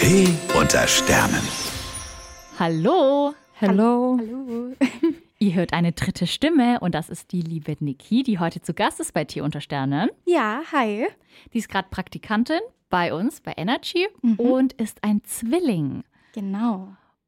Tee unter Sternen. Hallo. Hallo. Ihr hört eine dritte Stimme und das ist die liebe Niki, die heute zu Gast ist bei Tee unter Sternen. Ja, hi. Die ist gerade Praktikantin bei uns, bei Energy und ist ein Zwilling. Genau.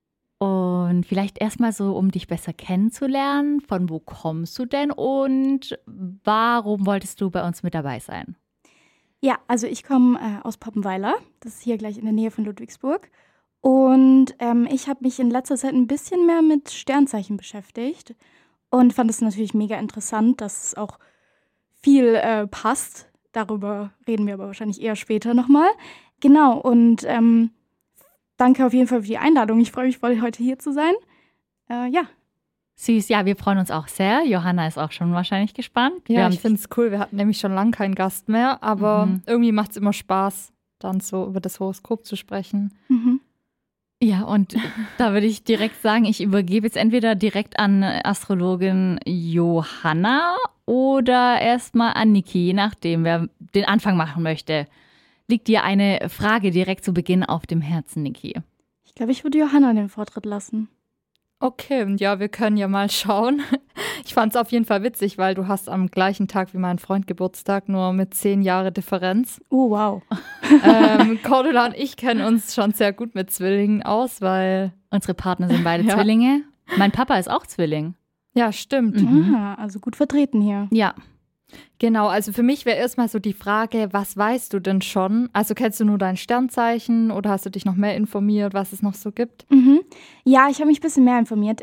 Und vielleicht erstmal so, um dich besser kennenzulernen, von wo kommst du denn und warum wolltest du bei uns mit dabei sein? Ja, also ich komme aus Poppenweiler. Das ist hier gleich in der Nähe von Ludwigsburg. Und ich habe mich in letzter Zeit ein bisschen mehr mit Sternzeichen beschäftigt und fand es natürlich mega interessant, dass es auch viel passt. Darüber reden wir aber wahrscheinlich eher später nochmal. Genau, und danke auf jeden Fall für die Einladung. Ich freue mich voll, heute hier zu sein. Ja. Süß, ja, wir freuen uns auch sehr. Johanna ist auch schon wahrscheinlich gespannt. Ja, ich finde es cool. Wir hatten nämlich schon lange keinen Gast mehr, aber irgendwie macht es immer Spaß, dann so über das Horoskop zu sprechen. Mhm. Ja, und da würde ich direkt sagen, ich übergebe jetzt entweder direkt an Astrologin Johanna oder erstmal an Niki, je nachdem, wer den Anfang machen möchte. Liegt dir eine Frage direkt zu Beginn auf dem Herzen, Niki? Ich glaube, ich würde Johanna den Vortritt lassen. Okay, und ja, wir können ja mal schauen. Ich fand es auf jeden Fall witzig, weil du hast am gleichen Tag wie mein Freund Geburtstag, nur mit 10 Jahre Differenz. Oh, wow. Cordula und ich kennen uns schon sehr gut mit Zwillingen aus, weil... Unsere Partner sind beide Zwillinge. Mein Papa ist auch Zwilling. Ja, stimmt. Ah, also gut vertreten hier. Ja. Genau, also für mich wäre erstmal so die Frage, was weißt du denn schon? Also kennst du nur dein Sternzeichen oder hast du dich noch mehr informiert, was es noch so gibt? Mhm. Ja, ich habe mich ein bisschen mehr informiert.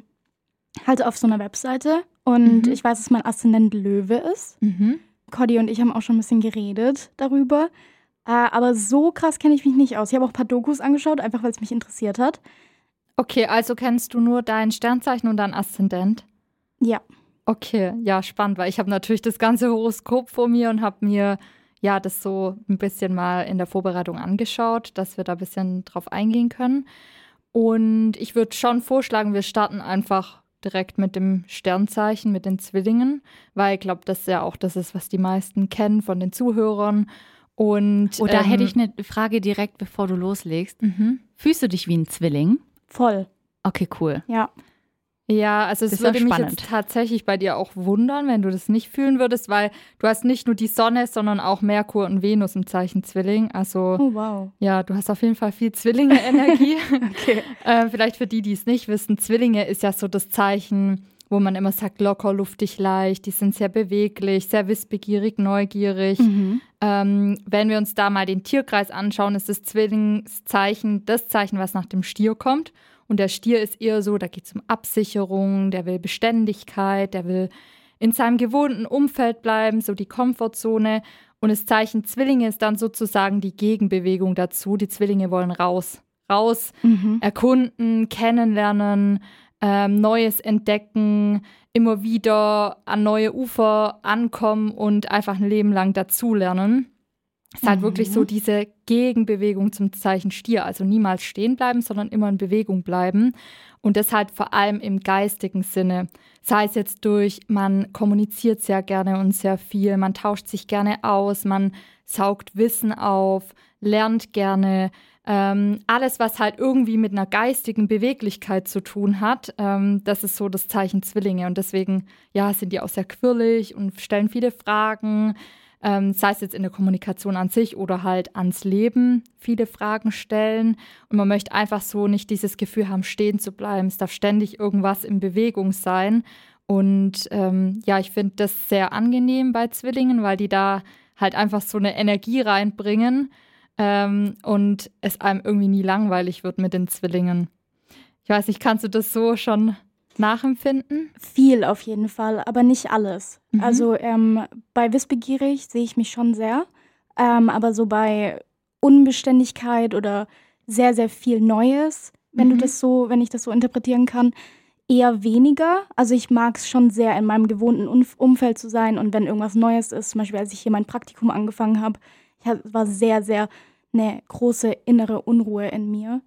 Halt auf so einer Webseite. Und ich weiß, dass mein Aszendent Löwe ist. Cody und ich haben auch schon ein bisschen geredet darüber. Aber so krass kenne ich mich nicht aus. Ich habe auch ein paar Dokus angeschaut, einfach weil es mich interessiert hat. Okay, also kennst du nur dein Sternzeichen und dein Aszendent? Ja. Okay, ja, spannend, weil ich habe natürlich das ganze Horoskop vor mir und habe mir ja das so ein bisschen mal in der Vorbereitung angeschaut, dass wir da ein bisschen drauf eingehen können. Und ich würde schon vorschlagen, wir starten einfach direkt mit dem Sternzeichen, mit den Zwillingen, weil ich glaube, das ja auch das ist, was die meisten kennen von den Zuhörern. Und Da hätte ich eine Frage direkt, bevor du loslegst. Fühlst du dich wie ein Zwilling? Voll. Okay, cool. Ja. Ja, also es Das ist würde ja mich spannend. jetzt tatsächlich bei dir auch wundern, wenn du das nicht fühlen würdest, weil du hast nicht nur die Sonne, sondern auch Merkur und Venus im Zeichen Zwilling. Also Oh, wow. ja, du hast auf jeden Fall viel Zwillinge-Energie. Okay. Vielleicht für die, die es nicht wissen, Zwillinge ist ja so das Zeichen, wo man immer sagt, locker, luftig, leicht. Die sind sehr beweglich, sehr wissbegierig, neugierig. Wenn wir uns da mal den Tierkreis anschauen, ist das Zwillingszeichen das Zeichen, was nach dem Stier kommt. Und der Stier ist eher so, da geht es um Absicherung, der will Beständigkeit, der will in seinem gewohnten Umfeld bleiben, so die Komfortzone. Und das Zeichen Zwillinge ist dann sozusagen die Gegenbewegung dazu. Die Zwillinge wollen raus, erkunden, kennenlernen, Neues entdecken, immer wieder an neue Ufer ankommen und einfach ein Leben lang dazulernen. Es ist halt wirklich so diese Gegenbewegung zum Zeichen Stier. Also niemals stehen bleiben, sondern immer in Bewegung bleiben. Und das halt vor allem im geistigen Sinne. Sei es jetzt durch, man kommuniziert sehr gerne und sehr viel, man tauscht sich gerne aus, man saugt Wissen auf, lernt gerne. Alles, was halt irgendwie mit einer geistigen Beweglichkeit zu tun hat, das ist so das Zeichen Zwillinge. Und deswegen, ja, sind die auch sehr quirlig und stellen viele Fragen. Sei es jetzt in der Kommunikation an sich oder halt ans Leben, viele Fragen stellen. Und man möchte einfach so nicht dieses Gefühl haben, stehen zu bleiben. Es darf ständig irgendwas in Bewegung sein. Und ja, ich finde das sehr angenehm bei Zwillingen, weil die da halt einfach so eine Energie reinbringen und es einem irgendwie nie langweilig wird mit den Zwillingen. Ich weiß nicht, kannst du das so schon nachempfinden? Viel auf jeden Fall, aber nicht alles. Also bei wissbegierig sehe ich mich schon sehr, aber so bei Unbeständigkeit oder sehr, sehr viel Neues, wenn ich das so interpretieren kann, eher weniger. Also ich mag es schon sehr, in meinem gewohnten Umfeld zu sein und wenn irgendwas Neues ist, zum Beispiel als ich hier mein Praktikum angefangen habe, war sehr, sehr eine große innere Unruhe in mir.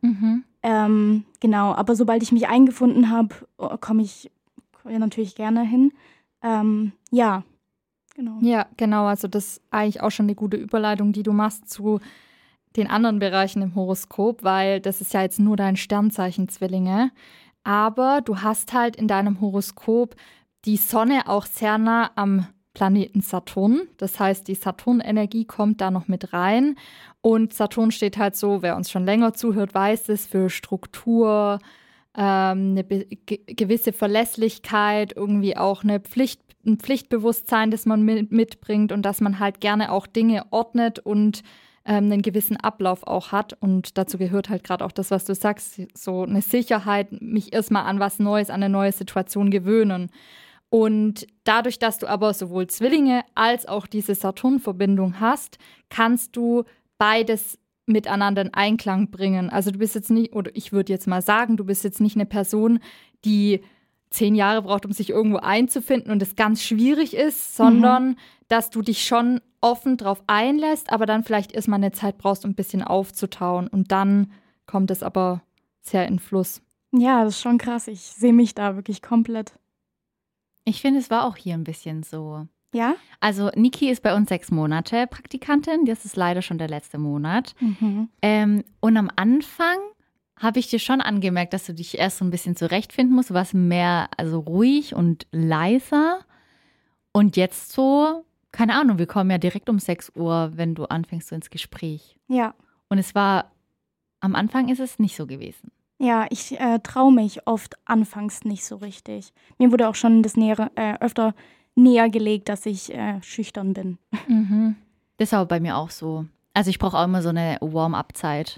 Genau, aber sobald ich mich eingefunden habe, komme ich natürlich gerne hin. Ja, genau. Ja, genau. Also das ist eigentlich auch schon eine gute Überleitung, die du machst zu den anderen Bereichen im Horoskop, weil das ist ja jetzt nur dein Sternzeichen Zwillinge. Aber du hast halt in deinem Horoskop die Sonne auch sehr nah am Planeten Saturn. Das heißt, die Saturn-Energie kommt da noch mit rein. Und Saturn steht halt so, wer uns schon länger zuhört, weiß es, für Struktur, eine gewisse Verlässlichkeit, irgendwie auch ein Pflichtbewusstsein, das man mitbringt und dass man halt gerne auch Dinge ordnet und einen gewissen Ablauf auch hat. Und dazu gehört halt gerade auch das, was du sagst, so eine Sicherheit, mich erstmal an was Neues, an eine neue Situation gewöhnen. Und dadurch, dass du aber sowohl Zwillinge als auch diese Saturn-Verbindung hast, kannst du beides miteinander in Einklang bringen. Also du bist jetzt nicht, oder ich würde jetzt mal sagen, du bist jetzt nicht eine Person, die 10 Jahre braucht, um sich irgendwo einzufinden und es ganz schwierig ist, sondern dass du dich schon offen drauf einlässt, aber dann vielleicht erstmal eine Zeit brauchst, um ein bisschen aufzutauen. Und dann kommt es aber sehr in Fluss. Ja, das ist schon krass. Ich sehe mich da wirklich komplett. Ich finde, es war auch hier ein bisschen so. Ja? Also Niki ist bei uns 6 Monate Praktikantin. Das ist leider schon der letzte Monat. Mhm. Und am Anfang habe ich dir schon angemerkt, dass du dich erst so ein bisschen zurechtfinden musst. Du warst mehr also ruhig und leiser. Und jetzt so, keine Ahnung, wir kommen ja direkt um 6 Uhr, wenn du anfängst so ins Gespräch. Ja. Und es war, am Anfang ist es nicht so gewesen. Ja, ich traue mich oft anfangs nicht so richtig. Mir wurde auch schon das öfter näher gelegt, dass ich schüchtern bin. Mhm. Das ist aber bei mir auch so. Also ich brauche auch immer so eine Warm-up-Zeit.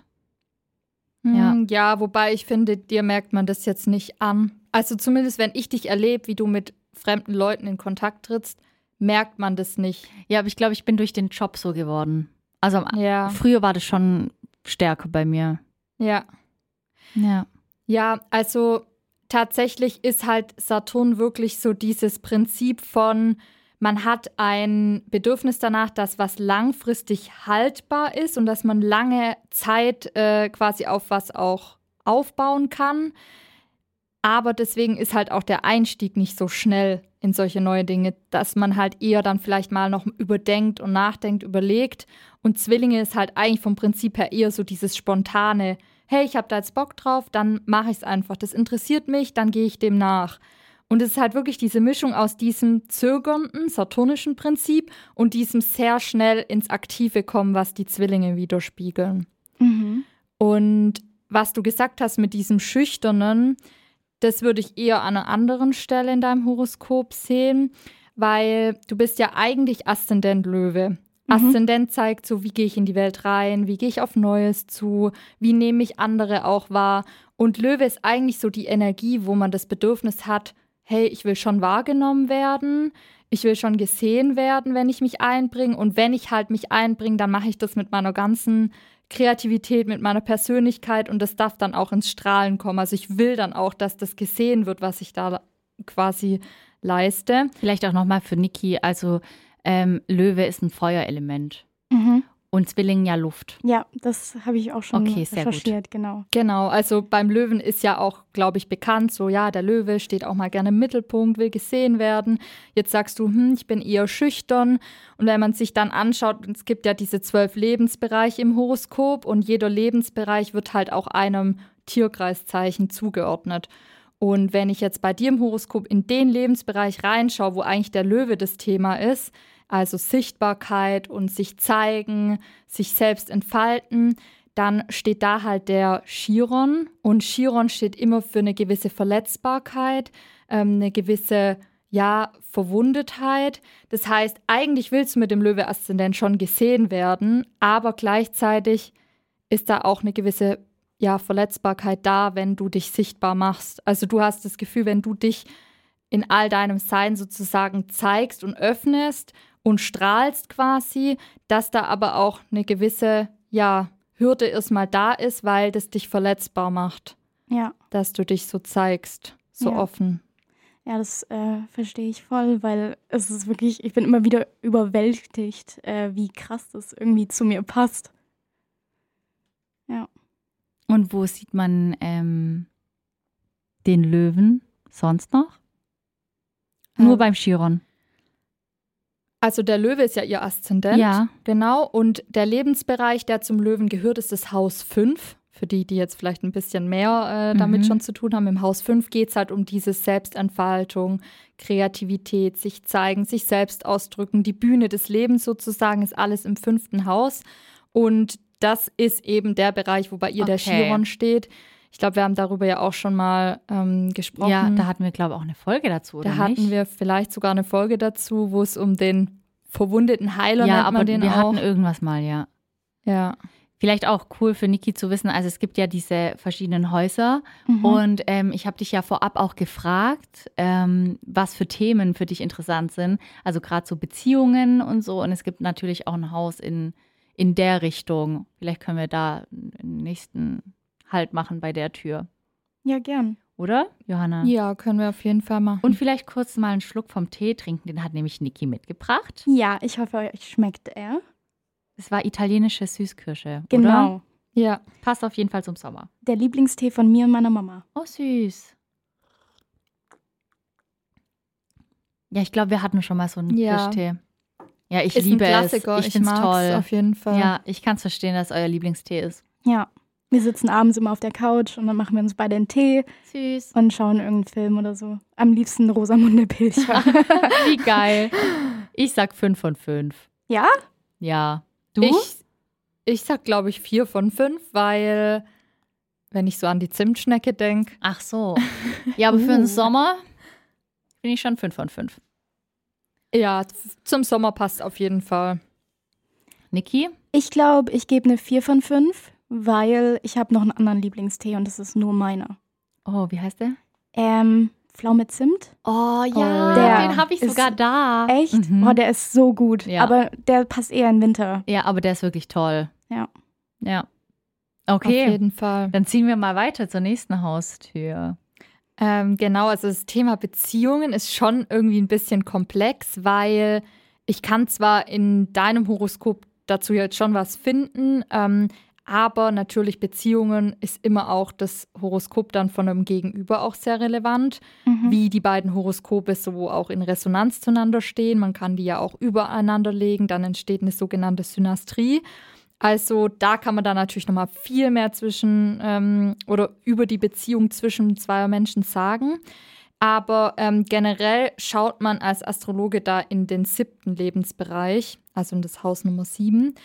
Ja. Ja, wobei ich finde, dir merkt man das jetzt nicht an. Also zumindest, wenn ich dich erlebe, wie du mit fremden Leuten in Kontakt trittst, merkt man das nicht. Ja, aber ich glaube, ich bin durch den Job so geworden. Also Ja. früher war das schon stärker bei mir. Ja. Ja. Ja, also tatsächlich ist halt Saturn wirklich so dieses Prinzip von, man hat ein Bedürfnis danach, dass was langfristig haltbar ist und dass man lange Zeit quasi auf was auch aufbauen kann. Aber deswegen ist halt auch der Einstieg nicht so schnell in solche neue Dinge, dass man halt eher dann vielleicht mal noch überdenkt und nachdenkt, überlegt. Und Zwillinge ist halt eigentlich vom Prinzip her eher so dieses spontane, hey, ich habe da jetzt Bock drauf, dann mache ich es einfach. Das interessiert mich, dann gehe ich dem nach. Und es ist halt wirklich diese Mischung aus diesem zögernden, saturnischen Prinzip und diesem sehr schnell ins Aktive kommen, was die Zwillinge widerspiegeln. Mhm. Und was du gesagt hast mit diesem Schüchternen, das würde ich eher an einer anderen Stelle in deinem Horoskop sehen, weil du bist ja eigentlich Aszendent Löwe. Aszendent zeigt so, wie gehe ich in die Welt rein, wie gehe ich auf Neues zu, wie nehme ich andere auch wahr. Und Löwe ist eigentlich so die Energie, wo man das Bedürfnis hat, hey, ich will schon wahrgenommen werden, ich will schon gesehen werden, wenn ich mich einbringe. Und wenn ich halt mich einbringe, dann mache ich das mit meiner ganzen Kreativität, mit meiner Persönlichkeit und das darf dann auch ins Strahlen kommen. Also ich will dann auch, dass das gesehen wird, was ich da quasi leiste. Vielleicht auch nochmal für Niki, also Löwe ist ein Feuerelement Mhm. und Zwilling ja Luft. Ja, das habe ich auch schon Okay, sehr gut. recherchiert, genau. Genau, also beim Löwen ist ja auch, glaube ich, bekannt, so ja, der Löwe steht auch mal gerne im Mittelpunkt, will gesehen werden. Jetzt sagst du, ich bin eher schüchtern. Und wenn man sich dann anschaut, es gibt ja diese 12 Lebensbereiche im Horoskop und jeder Lebensbereich wird halt auch einem Tierkreiszeichen zugeordnet. Und wenn ich jetzt bei dir im Horoskop in den Lebensbereich reinschaue, wo eigentlich der Löwe das Thema ist, also Sichtbarkeit und sich zeigen, sich selbst entfalten, dann steht da halt der Chiron. Und Chiron steht immer für eine gewisse Verletzbarkeit, eine gewisse, Verwundetheit. Das heißt, eigentlich willst du mit dem Löwe-Aszendent schon gesehen werden, aber gleichzeitig ist da auch eine gewisse, Verletzbarkeit da, wenn du dich sichtbar machst. Also du hast das Gefühl, wenn du dich in all deinem Sein sozusagen zeigst und öffnest und strahlst quasi, dass da aber auch eine gewisse, Hürde erstmal da ist, weil das dich verletzbar macht. Ja. Dass du dich so zeigst, so Ja. offen. Ja, das verstehe ich voll, weil es ist wirklich, ich bin immer wieder überwältigt, wie krass das irgendwie zu mir passt. Ja. Und wo sieht man den Löwen sonst noch? Nur beim Chiron. Also der Löwe ist ja ihr Aszendent. Ja. Genau. Und der Lebensbereich, der zum Löwen gehört, ist das Haus 5. Für die jetzt vielleicht ein bisschen mehr damit schon zu tun haben. Im Haus 5 geht es halt um diese Selbstentfaltung, Kreativität, sich zeigen, sich selbst ausdrücken. Die Bühne des Lebens sozusagen ist alles im 5. Haus. Und das ist eben der Bereich, wo bei ihr der Chiron steht. Ich glaube, wir haben darüber ja auch schon mal gesprochen. Ja, da hatten wir, glaube ich, auch eine Folge dazu, oder da nicht? hatten wir vielleicht sogar eine Folge dazu, wo es um den verwundeten Heiler ja, nennt aber man den wir auch. hatten irgendwas mal, ja. Ja. Vielleicht auch cool für Niki zu wissen, also es gibt ja diese verschiedenen Häuser und ich habe dich ja vorab auch gefragt, was für Themen für dich interessant sind. Also gerade so Beziehungen und so, und es gibt natürlich auch ein Haus in der Richtung. Vielleicht können wir da den nächsten Halt machen bei der Tür. Ja, gern. Oder, Johanna? Ja, können wir auf jeden Fall machen. Und vielleicht kurz mal einen Schluck vom Tee trinken, den hat nämlich Niki mitgebracht. Ja, ich hoffe, euch schmeckt er. Es war italienische Süßkirsche, Genau. oder? Ja. Passt auf jeden Fall zum Sommer. Der Lieblingstee von mir und meiner Mama. Oh, süß. Ja, ich glaube, wir hatten schon mal so einen Kirschtee. Ja, ich ist liebe ein Klassiker. es. Ich finde es toll. Auf jeden Fall. Ja, ich kann es verstehen, dass es euer Lieblingstee ist. Ja, wir sitzen abends immer auf der Couch und dann machen wir uns beide einen Tee Süß. und schauen irgendeinen Film oder so. Am liebsten Rosamunde Pilcher. Wie geil. Ich sag 5 von 5. Ja? Ja. Du? Ich sag, glaube ich, 4 von 5, weil, wenn ich so an die Zimtschnecke denke. Ach so. Ja, aber für den Sommer bin ich schon 5 von 5. Ja, zum Sommer passt auf jeden Fall. Niki? Ich glaube, ich gebe eine 4 von 5, weil ich habe noch einen anderen Lieblingstee und das ist nur meiner. Oh, wie heißt der? Pflaume Zimt. Oh ja, Der den habe ich ist sogar da. Echt? Oh, der ist so gut. Ja. Aber der passt eher in Winter. Ja, aber der ist wirklich toll. Ja. Ja. Auf Okay, jeden Fall. dann ziehen wir mal weiter zur nächsten Haustür. Genau, also das Thema Beziehungen ist schon irgendwie ein bisschen komplex, weil ich kann zwar in deinem Horoskop dazu jetzt schon was finden, aber natürlich Beziehungen ist immer auch das Horoskop dann von einem Gegenüber auch sehr relevant, wie die beiden Horoskope so auch in Resonanz zueinander stehen. Man kann die ja auch übereinander legen, dann entsteht eine sogenannte Synastrie. Also da kann man dann natürlich nochmal viel mehr zwischen oder über die Beziehung zwischen zwei Menschen sagen. Aber generell schaut man als Astrologe da in den 7. Lebensbereich, also in das Haus Nummer 7.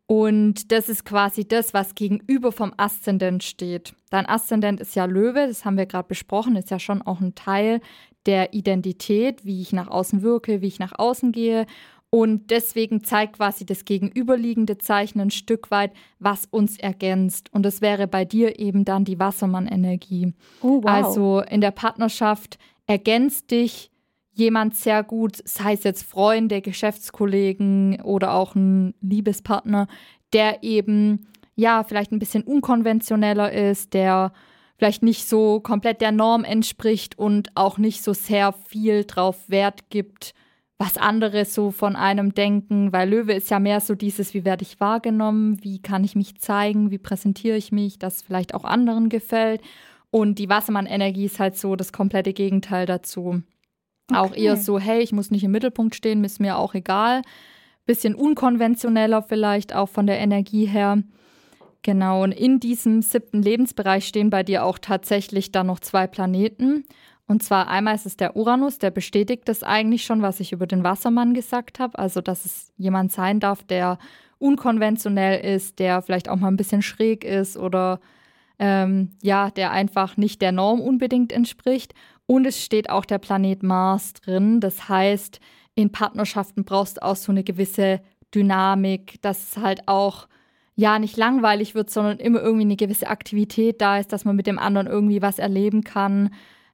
Und das ist quasi das, was gegenüber vom Aszendent steht. Dein Aszendent ist ja Löwe, das haben wir gerade besprochen, ist ja schon auch ein Teil der Identität, wie ich nach außen wirke, wie ich nach außen gehe. Und deswegen zeigt quasi das gegenüberliegende Zeichen ein Stück weit, was uns ergänzt. Und das wäre bei dir eben dann die Wassermann-Energie. Oh, wow. Also in der Partnerschaft ergänzt dich jemand sehr gut, sei es jetzt Freunde, Geschäftskollegen oder auch ein Liebespartner, der eben ja vielleicht ein bisschen unkonventioneller ist, der vielleicht nicht so komplett der Norm entspricht und auch nicht so sehr viel drauf Wert gibt, was andere so von einem denken, weil Löwe ist ja mehr so dieses, wie werde ich wahrgenommen, wie kann ich mich zeigen, wie präsentiere ich mich, dass vielleicht auch anderen gefällt. Und die Wassermann-Energie ist halt so das komplette Gegenteil dazu. Okay. Auch eher so, hey, ich muss nicht im Mittelpunkt stehen, ist mir auch egal. Bisschen unkonventioneller vielleicht auch von der Energie her. Genau, und in diesem 7. Lebensbereich stehen bei dir auch tatsächlich dann noch 2 Planeten. Und zwar einmal ist es der Uranus, der bestätigt das eigentlich schon, was ich über den Wassermann gesagt habe. Also, dass es jemand sein darf, der unkonventionell ist, der vielleicht auch mal ein bisschen schräg ist oder der einfach nicht der Norm unbedingt entspricht. Und es steht auch der Planet Mars drin. Das heißt, in Partnerschaften brauchst du auch so eine gewisse Dynamik, dass es halt auch ja nicht langweilig wird, sondern immer irgendwie eine gewisse Aktivität da ist, dass man mit dem anderen irgendwie was erleben kann.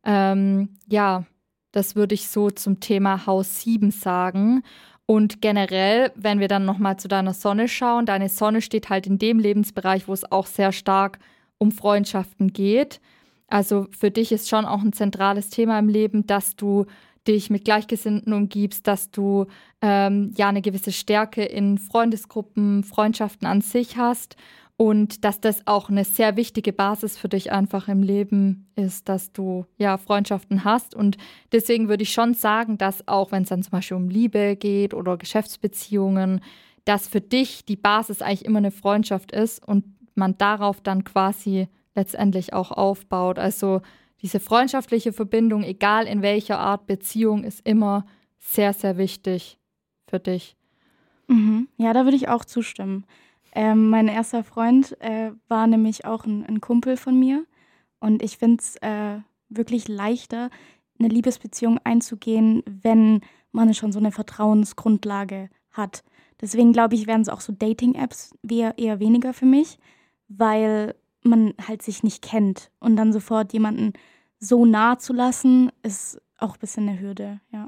Das würde ich so zum Thema Haus 7 sagen. Und generell, wenn wir dann nochmal zu deiner Sonne schauen, deine Sonne steht halt in dem Lebensbereich, wo es auch sehr stark um Freundschaften geht. Also für dich ist schon auch ein zentrales Thema im Leben, dass du dich mit Gleichgesinnten umgibst, dass du eine gewisse Stärke in Freundesgruppen, Freundschaften an sich hast. Und dass das auch eine sehr wichtige Basis für dich einfach im Leben ist, dass du ja Freundschaften hast. Und deswegen würde ich schon sagen, dass auch wenn es dann zum Beispiel um Liebe geht oder Geschäftsbeziehungen, dass für dich die Basis eigentlich immer eine Freundschaft ist und man darauf dann quasi letztendlich auch aufbaut. Also diese freundschaftliche Verbindung, egal in welcher Art Beziehung, ist immer sehr, sehr wichtig für dich. Mhm. Ja, da würde ich auch zustimmen. Mein erster Freund war nämlich auch ein Kumpel von mir. Und ich finde es wirklich leichter, eine Liebesbeziehung einzugehen, wenn man schon so eine Vertrauensgrundlage hat. Deswegen glaube ich, wären es auch so Dating-Apps eher weniger für mich, weil man halt sich nicht kennt. Und dann sofort jemanden so nah zu lassen, ist auch ein bisschen eine Hürde, ja.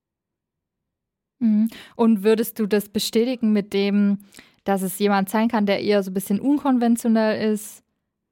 Mhm. Und würdest du das bestätigen mit dem, dass es jemand sein kann, der eher so ein bisschen unkonventionell ist?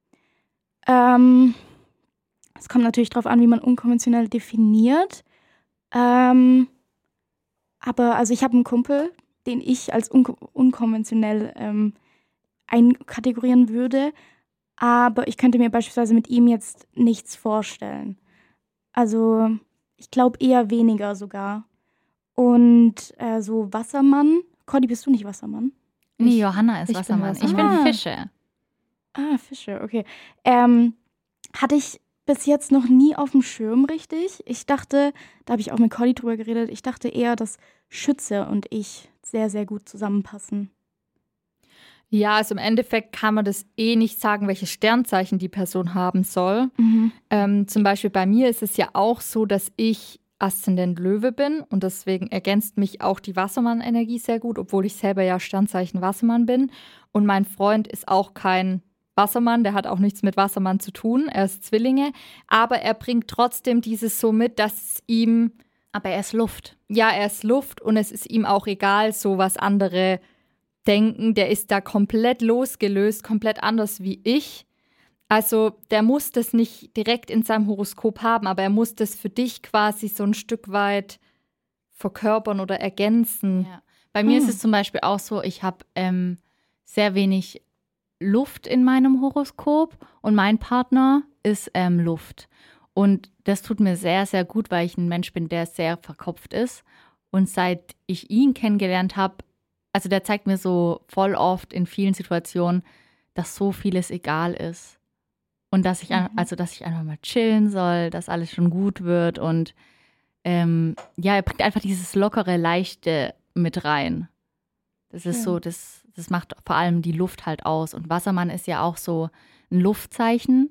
Es kommt natürlich darauf an, wie man unkonventionell definiert. Aber also ich habe einen Kumpel, den ich als unkonventionell einkategorieren würde. Aber ich könnte mir beispielsweise mit ihm jetzt nichts vorstellen. Also ich glaube eher weniger sogar. Und so Wassermann. Cordy, bist du nicht Wassermann? Nee, Johanna ist ich bin Wassermann. Ich Wassermann. bin Fische. Ah, Fische, okay. Hatte ich bis jetzt noch nie auf dem Schirm richtig. Ich dachte, da habe ich auch mit Cordy drüber geredet, ich dachte eher, dass Schütze und ich sehr, sehr gut zusammenpassen. Ja, also im Endeffekt kann man das nicht sagen, welche Sternzeichen die Person haben soll. Zum Beispiel bei mir ist es ja auch so, dass ich Aszendent Löwe bin und deswegen ergänzt mich auch die Wassermann-Energie sehr gut, obwohl ich selber ja Sternzeichen Wassermann bin. Und mein Freund ist auch kein Wassermann, der hat auch nichts mit Wassermann zu tun, er ist Zwillinge, aber er bringt trotzdem dieses so mit, dass es ihm... Aber er ist Luft. Ja, er ist Luft und es ist ihm auch egal, so was andere denken. Der ist da komplett losgelöst, komplett anders wie ich. Also der muss das nicht direkt in seinem Horoskop haben, aber er muss das für dich quasi so ein Stück weit verkörpern oder ergänzen. Ja. Bei mir ist es zum Beispiel auch so, ich habe sehr wenig Luft in meinem Horoskop und mein Partner ist Luft. Und das tut mir sehr, sehr gut, weil ich ein Mensch bin, der sehr verkopft ist. Und seit ich ihn kennengelernt habe, also der zeigt mir so voll oft in vielen Situationen, dass so vieles egal ist. Und dass ich, dass ich einfach mal chillen soll, dass alles schon gut wird. Und er bringt einfach dieses lockere, leichte mit rein. Das ist so, das macht vor allem die Luft halt aus. Und Wassermann ist ja auch so ein Luftzeichen,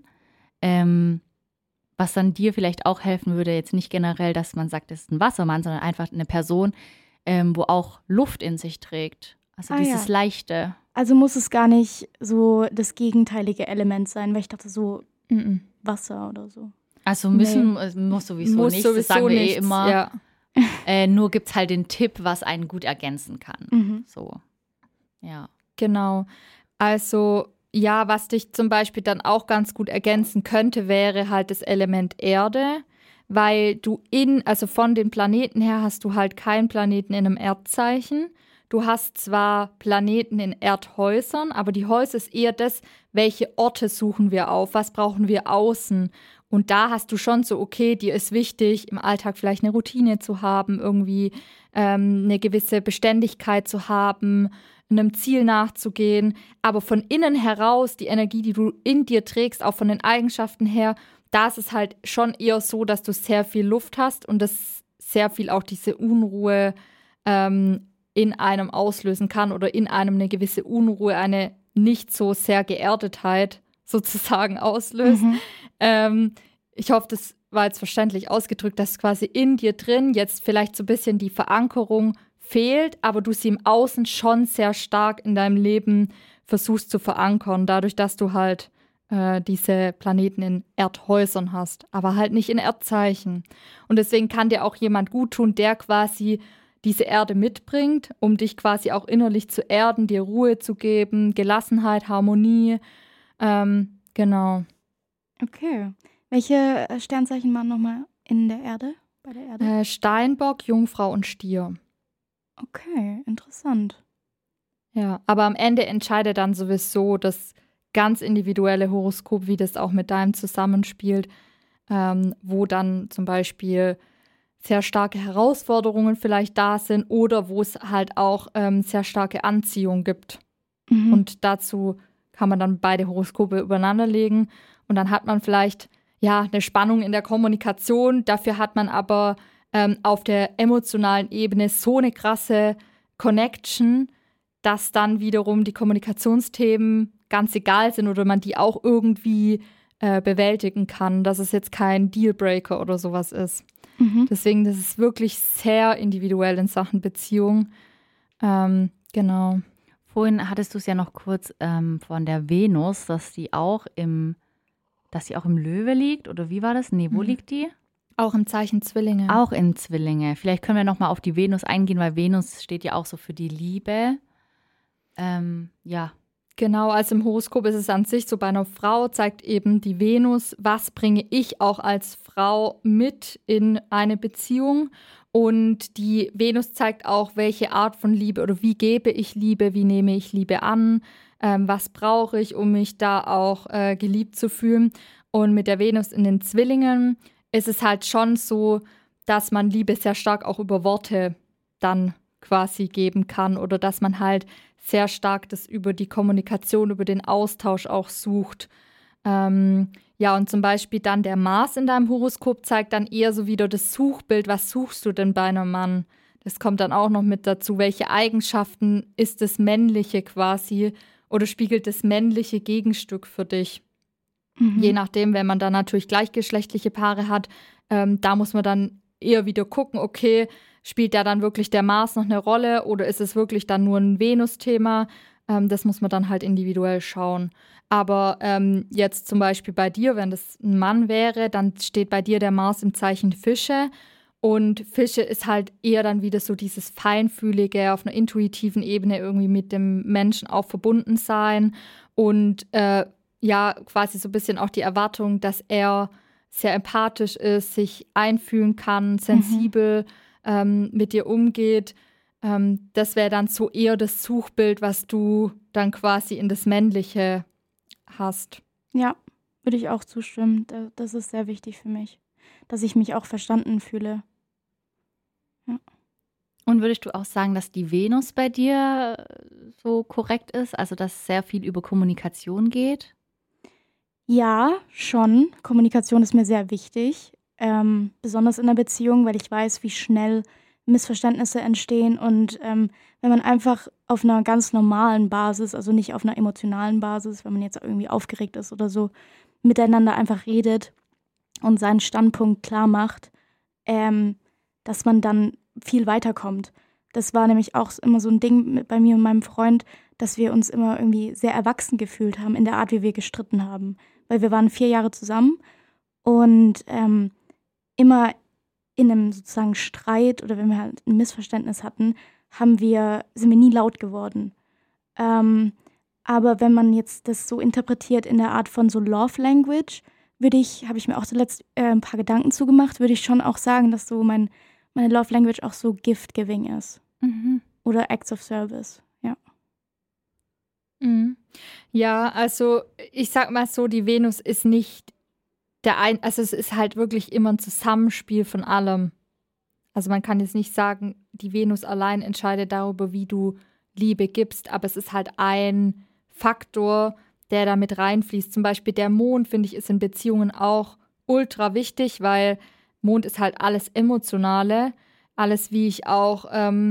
was dann dir vielleicht auch helfen würde, jetzt nicht generell, dass man sagt, es ist ein Wassermann, sondern einfach eine Person, wo auch Luft in sich trägt. Also dieses Leichte. Also muss es gar nicht so das gegenteilige Element sein, weil ich dachte so Wasser oder so. Also muss sowieso nicht, das sagen wir nichts, immer. Ja. Nur gibt es halt den Tipp, was einen gut ergänzen kann. So, ja. Genau. Also ja, was dich zum Beispiel dann auch ganz gut ergänzen könnte, wäre halt das Element Erde, weil du also von den Planeten her hast du halt keinen Planeten in einem Erdzeichen. Du hast zwar Planeten in Erdhäusern, aber die Häuser ist eher das, welche Orte suchen wir auf, was brauchen wir außen. Und da hast du schon so, okay, dir ist wichtig, im Alltag vielleicht eine Routine zu haben, irgendwie eine gewisse Beständigkeit zu haben, einem Ziel nachzugehen. Aber von innen heraus, die Energie, die du in dir trägst, auch von den Eigenschaften her, da ist es halt schon eher so, dass du sehr viel Luft hast und das sehr viel auch diese Unruhe in einem auslösen kann oder in einem eine gewisse Unruhe, eine nicht so sehr Geerdetheit sozusagen auslöst. Ich hoffe, das war jetzt verständlich ausgedrückt, dass quasi in dir drin jetzt vielleicht so ein bisschen die Verankerung fehlt, aber du sie im Außen schon sehr stark in deinem Leben versuchst zu verankern, dadurch, dass du halt diese Planeten in Erdhäusern hast, aber halt nicht in Erdzeichen. Und deswegen kann dir auch jemand gut tun, der quasi diese Erde mitbringt, um dich quasi auch innerlich zu erden, dir Ruhe zu geben, Gelassenheit, Harmonie. Genau. Okay. Welche Sternzeichen waren nochmal in der Erde? Bei der Erde? Steinbock, Jungfrau und Stier. Okay, interessant. Ja, aber am Ende entscheidet dann sowieso das ganz individuelle Horoskop, wie das auch mit deinem zusammenspielt, wo dann zum Beispiel sehr starke Herausforderungen vielleicht da sind oder wo es halt auch sehr starke Anziehung gibt. Mhm. Und dazu kann man dann beide Horoskope übereinander legen und dann hat man vielleicht eine Spannung in der Kommunikation. Dafür hat man aber auf der emotionalen Ebene so eine krasse Connection, dass dann wiederum die Kommunikationsthemen ganz egal sind oder man die auch irgendwie bewältigen kann, dass es jetzt kein Dealbreaker oder sowas ist. Mhm. Deswegen, das ist wirklich sehr individuell in Sachen Beziehung. Genau. Vorhin hattest du es ja noch kurz von der Venus, dass sie auch im Löwe liegt. Oder wie war das? Nee, wo liegt die? Auch im Zeichen Zwillinge. Auch in Zwillinge. Vielleicht können wir noch mal auf die Venus eingehen, weil Venus steht ja auch so für die Liebe. Ja. Genau, also im Horoskop ist es an sich so, bei einer Frau zeigt eben die Venus, was bringe ich auch als Frau mit in eine Beziehung. Und die Venus zeigt auch, welche Art von Liebe oder wie gebe ich Liebe, wie nehme ich Liebe an, was brauche ich, um mich da auch geliebt zu fühlen. Und mit der Venus in den Zwillingen ist es halt schon so, dass man Liebe sehr stark auch über Worte dann quasi geben kann oder dass man halt sehr stark das über die Kommunikation, über den Austausch auch sucht. Und zum Beispiel dann der Mars in deinem Horoskop zeigt dann eher so wieder das Suchbild. Was suchst du denn bei einem Mann? Das kommt dann auch noch mit dazu. Welche Eigenschaften ist das Männliche quasi oder spiegelt das männliche Gegenstück für dich? Mhm. Je nachdem, wenn man dann natürlich gleichgeschlechtliche Paare hat, da muss man dann eher wieder gucken, okay, spielt da dann wirklich der Mars noch eine Rolle oder ist es wirklich dann nur ein Venus-Thema? Das muss man dann halt individuell schauen. Aber jetzt zum Beispiel bei dir, wenn das ein Mann wäre, dann steht bei dir der Mars im Zeichen Fische. Und Fische ist halt eher dann wieder so dieses Feinfühlige, auf einer intuitiven Ebene irgendwie mit dem Menschen auch verbunden sein. Und quasi so ein bisschen auch die Erwartung, dass er sehr empathisch ist, sich einfühlen kann, sensibel mit dir umgeht. Das wäre dann so eher das Suchbild, was du dann quasi in das Männliche hast. Ja, würde ich auch zustimmen. Das ist sehr wichtig für mich, dass ich mich auch verstanden fühle. Ja. Und würdest du auch sagen, dass die Venus bei dir so korrekt ist? Also, dass sehr viel über Kommunikation geht? Ja, schon. Kommunikation ist mir sehr wichtig, besonders in der Beziehung, weil ich weiß, wie schnell Missverständnisse entstehen. Und wenn man einfach auf einer ganz normalen Basis, also nicht auf einer emotionalen Basis, wenn man jetzt irgendwie aufgeregt ist oder so, miteinander einfach redet und seinen Standpunkt klar macht, dass man dann viel weiterkommt. Das war nämlich auch immer so ein Ding bei mir und meinem Freund, dass wir uns immer irgendwie sehr erwachsen gefühlt haben in der Art, wie wir gestritten haben. Weil wir waren 4 Jahre zusammen und immer in einem sozusagen Streit oder wenn wir halt ein Missverständnis hatten, sind wir nie laut geworden. Aber wenn man jetzt das so interpretiert in der Art von so Love Language, habe ich mir auch zuletzt ein paar Gedanken zugemacht, würde ich schon auch sagen, dass so meine Love Language auch so Gift-Giving ist. Mhm. Oder Acts of Service, ja. Mhm. Ja, also ich sag mal so, die Venus ist nicht also es ist halt wirklich immer ein Zusammenspiel von allem. Also man kann jetzt nicht sagen, die Venus allein entscheidet darüber, wie du Liebe gibst, aber es ist halt ein Faktor, der da mit reinfließt. Zum Beispiel der Mond, finde ich, ist in Beziehungen auch ultra wichtig, weil Mond ist halt alles Emotionale, alles, wie ich auch,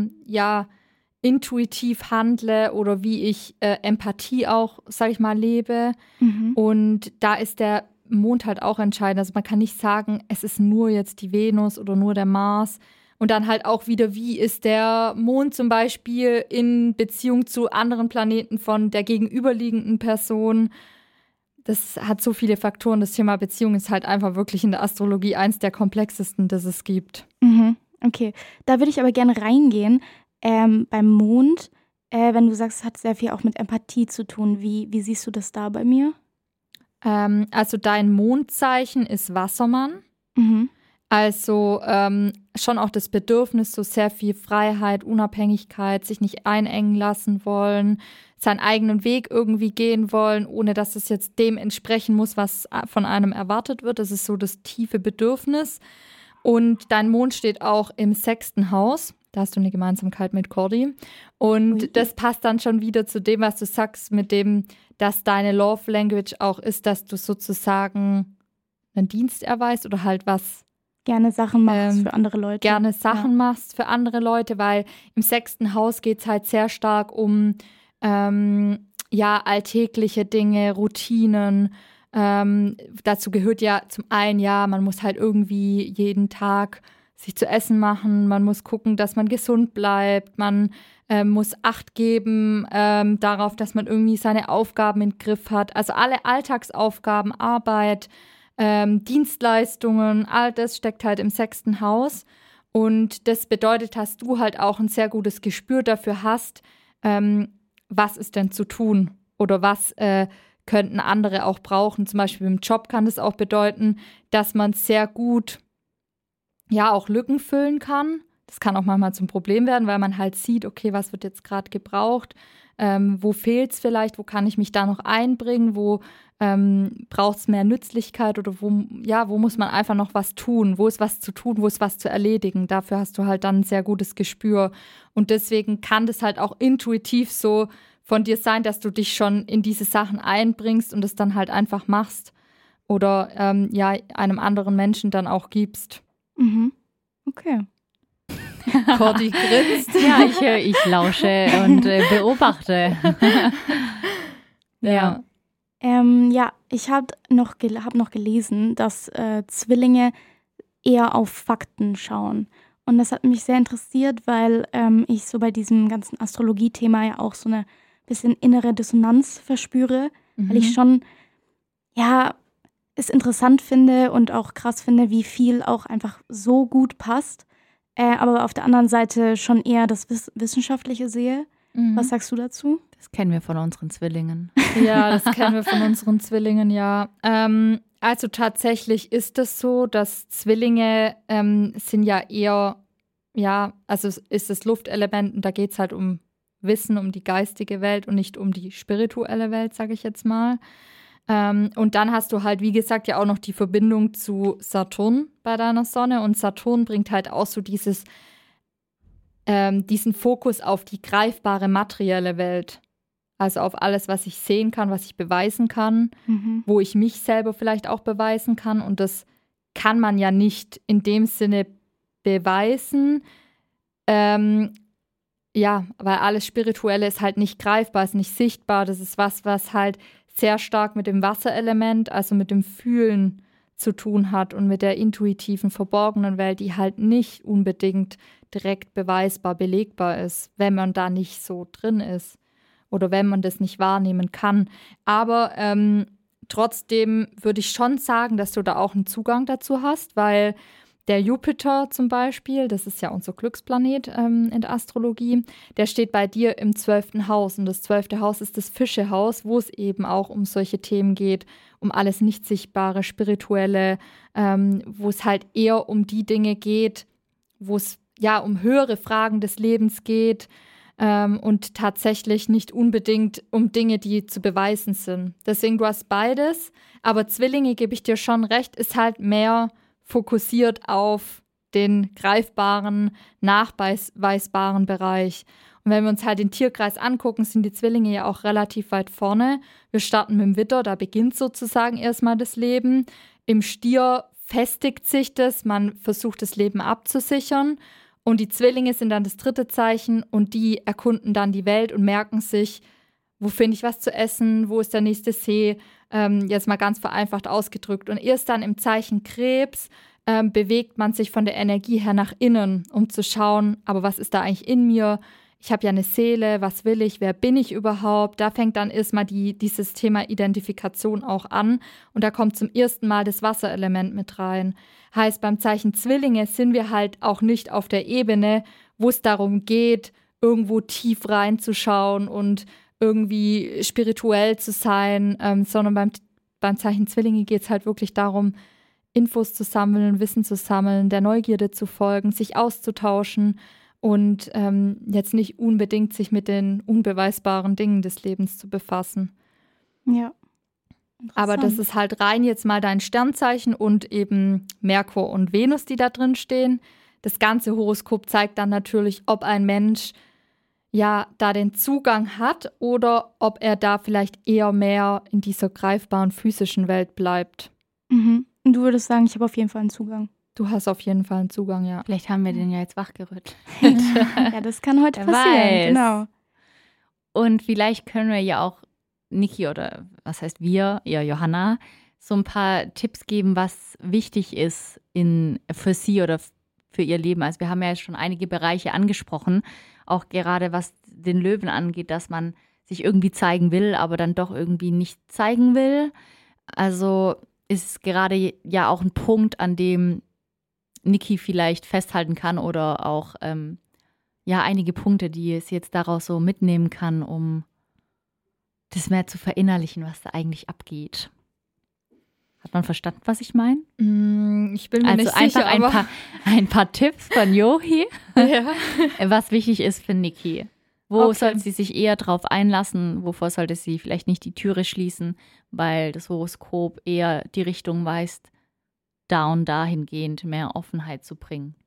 intuitiv handle oder wie ich Empathie auch, sag ich mal, lebe. Mhm. Und da ist der Mond halt auch entscheidend. Also man kann nicht sagen, es ist nur jetzt die Venus oder nur der Mars. Und dann halt auch wieder, wie ist der Mond zum Beispiel in Beziehung zu anderen Planeten von der gegenüberliegenden Person. Das hat so viele Faktoren. Das Thema Beziehung ist halt einfach wirklich in der Astrologie eins der komplexesten, das es gibt. Mhm. Okay, da würde ich aber gerne reingehen. Beim Mond, wenn du sagst, es hat sehr viel auch mit Empathie zu tun. Wie siehst du das da bei mir? Also dein Mondzeichen ist Wassermann. Mhm. Also schon auch das Bedürfnis, so sehr viel Freiheit, Unabhängigkeit, sich nicht einengen lassen wollen, seinen eigenen Weg irgendwie gehen wollen, ohne dass es jetzt dem entsprechen muss, was von einem erwartet wird. Das ist so das tiefe Bedürfnis. Und dein Mond steht auch im 6. Haus. Da hast du eine Gemeinsamkeit mit Cordy. Und das passt dann schon wieder zu dem, was du sagst, mit dem, dass deine Love Language auch ist, dass du sozusagen einen Dienst erweist oder halt was gerne Sachen machst für andere Leute. Gerne Sachen machst für andere Leute, weil im 6. Haus geht es halt sehr stark um alltägliche Dinge, Routinen. Dazu gehört ja zum einen, man muss halt irgendwie jeden Tag sich zu essen machen, man muss gucken, dass man gesund bleibt, man muss Acht geben darauf, dass man irgendwie seine Aufgaben im Griff hat. Also alle Alltagsaufgaben, Arbeit, Dienstleistungen, all das steckt halt im 6. Haus. Und das bedeutet, dass du halt auch ein sehr gutes Gespür dafür hast, was ist denn zu tun oder was könnten andere auch brauchen. Zum Beispiel im Job kann das auch bedeuten, dass man sehr gut auch Lücken füllen kann. Das kann auch manchmal zum Problem werden, weil man halt sieht, okay, was wird jetzt gerade gebraucht, wo fehlt es vielleicht, wo kann ich mich da noch einbringen, wo braucht es mehr Nützlichkeit oder wo muss man einfach noch was tun, wo ist was zu tun, wo ist was zu erledigen. Dafür hast du halt dann ein sehr gutes Gespür. Und deswegen kann das halt auch intuitiv so von dir sein, dass du dich schon in diese Sachen einbringst und es dann halt einfach machst oder einem anderen Menschen dann auch gibst. Mhm. Okay. Cordy grinst. Ja, ich lausche und beobachte. Ja. Ich habe noch gelesen, dass Zwillinge eher auf Fakten schauen. Und das hat mich sehr interessiert, weil ich so bei diesem ganzen Astrologie-Thema ja auch so eine bisschen innere Dissonanz verspüre, weil ich schon, es interessant finde und auch krass finde, wie viel auch einfach so gut passt. Aber auf der anderen Seite schon eher das Wissenschaftliche sehe. Was sagst du dazu? Das kennen wir von unseren Zwillingen. Ja, das kennen wir von unseren Zwillingen, ja. Also tatsächlich ist es so, dass Zwillinge sind ja eher, also ist das Luftelement und da geht es halt um Wissen, um die geistige Welt und nicht um die spirituelle Welt, sage ich jetzt mal. Und dann hast du halt, wie gesagt, ja auch noch die Verbindung zu Saturn bei deiner Sonne. Und Saturn bringt halt auch so diesen Fokus auf die greifbare materielle Welt. Also auf alles, was ich sehen kann, was ich beweisen kann, wo ich mich selber vielleicht auch beweisen kann. Und das kann man ja nicht in dem Sinne beweisen. Weil alles Spirituelle ist halt nicht greifbar, ist nicht sichtbar. Das ist was halt sehr stark mit dem Wasserelement, also mit dem Fühlen zu tun hat und mit der intuitiven, verborgenen Welt, die halt nicht unbedingt direkt beweisbar, belegbar ist, wenn man da nicht so drin ist oder wenn man das nicht wahrnehmen kann. Aber trotzdem würde ich schon sagen, dass du da auch einen Zugang dazu hast, weil der Jupiter zum Beispiel, das ist ja unser Glücksplanet in der Astrologie, der steht bei dir im 12. Haus. Und das 12. Haus ist das Fischehaus, wo es eben auch um solche Themen geht, um alles Nicht-Sichtbare, Spirituelle, wo es halt eher um die Dinge geht, wo es um höhere Fragen des Lebens geht und tatsächlich nicht unbedingt um Dinge, die zu beweisen sind. Deswegen, du hast beides, aber Zwillinge, gebe ich dir schon recht, ist halt mehr fokussiert auf den greifbaren, nachweisbaren Bereich. Und wenn wir uns halt den Tierkreis angucken, sind die Zwillinge ja auch relativ weit vorne. Wir starten mit dem Widder, da beginnt sozusagen erstmal das Leben. Im Stier festigt sich das, man versucht das Leben abzusichern. Und die Zwillinge sind dann das 3. Zeichen und die erkunden dann die Welt und merken sich, wo finde ich was zu essen, wo ist der nächste See, jetzt mal ganz vereinfacht ausgedrückt. Und erst dann im Zeichen Krebs bewegt man sich von der Energie her nach innen, um zu schauen, aber was ist da eigentlich in mir? Ich habe ja eine Seele, was will ich, wer bin ich überhaupt? Da fängt dann erstmal dieses Thema Identifikation auch an und da kommt zum ersten Mal das Wasserelement mit rein. Heißt, beim Zeichen Zwillinge sind wir halt auch nicht auf der Ebene, wo es darum geht, irgendwo tief reinzuschauen und irgendwie spirituell zu sein, sondern beim Zeichen Zwillinge geht es halt wirklich darum, Infos zu sammeln, Wissen zu sammeln, der Neugierde zu folgen, sich auszutauschen und jetzt nicht unbedingt sich mit den unbeweisbaren Dingen des Lebens zu befassen. Ja. Aber das ist halt rein jetzt mal dein Sternzeichen und eben Merkur und Venus, die da drin stehen. Das ganze Horoskop zeigt dann natürlich, ob ein Mensch ja da den Zugang hat oder ob er da vielleicht eher mehr in dieser greifbaren physischen Welt bleibt. Mhm. Und du würdest sagen, ich habe auf jeden Fall einen Zugang. Du hast auf jeden Fall einen Zugang, ja. Vielleicht haben wir den ja jetzt wachgerüttelt. Ja, das kann heute Wer passieren. weiß. Genau. Und vielleicht können wir ja auch Niki oder was heißt wir, ja Johanna, so ein paar Tipps geben, was wichtig ist für sie oder für ihr Leben. Also wir haben ja schon einige Bereiche angesprochen, auch gerade was den Löwen angeht, dass man sich irgendwie zeigen will, aber dann doch irgendwie nicht zeigen will. Also ist gerade ja auch ein Punkt, an dem Niki vielleicht festhalten kann oder auch ja einige Punkte, die sie jetzt daraus so mitnehmen kann, um das mehr zu verinnerlichen, was da eigentlich abgeht. Hat man verstanden, was ich meine? Ich bin mir nicht sicher, einfach aber ein paar Tipps von Johi, ja. was wichtig ist für Niki. Wo Okay. soll sie sich eher drauf einlassen? Wovor sollte sie vielleicht nicht die Türe schließen, weil das Horoskop eher die Richtung weist, da und dahingehend mehr Offenheit zu bringen?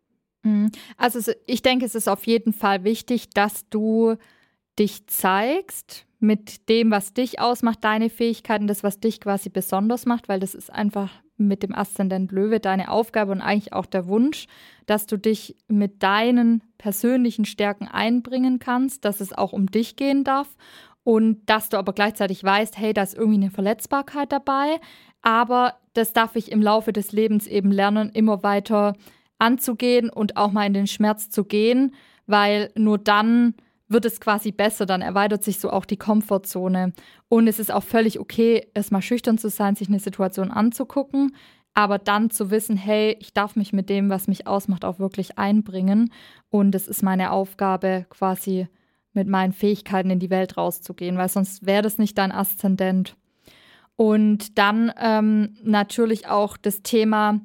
Also ich denke, es ist auf jeden Fall wichtig, dass du dich zeigst mit dem, was dich ausmacht, deine Fähigkeiten, das, was dich quasi besonders macht, weil das ist einfach mit dem Aszendent Löwe deine Aufgabe und eigentlich auch der Wunsch, dass du dich mit deinen persönlichen Stärken einbringen kannst, dass es auch um dich gehen darf und dass du aber gleichzeitig weißt, hey, da ist irgendwie eine Verletzbarkeit dabei, aber das darf ich im Laufe des Lebens eben lernen, immer weiter anzugehen und auch mal in den Schmerz zu gehen, weil nur dann wird es quasi besser, dann erweitert sich so auch die Komfortzone. Und es ist auch völlig okay, erstmal schüchtern zu sein, sich eine Situation anzugucken, aber dann zu wissen, hey, ich darf mich mit dem, was mich ausmacht, auch wirklich einbringen. Und es ist meine Aufgabe, quasi mit meinen Fähigkeiten in die Welt rauszugehen, weil sonst wäre das nicht dein Aszendent. Und dann natürlich auch das Thema,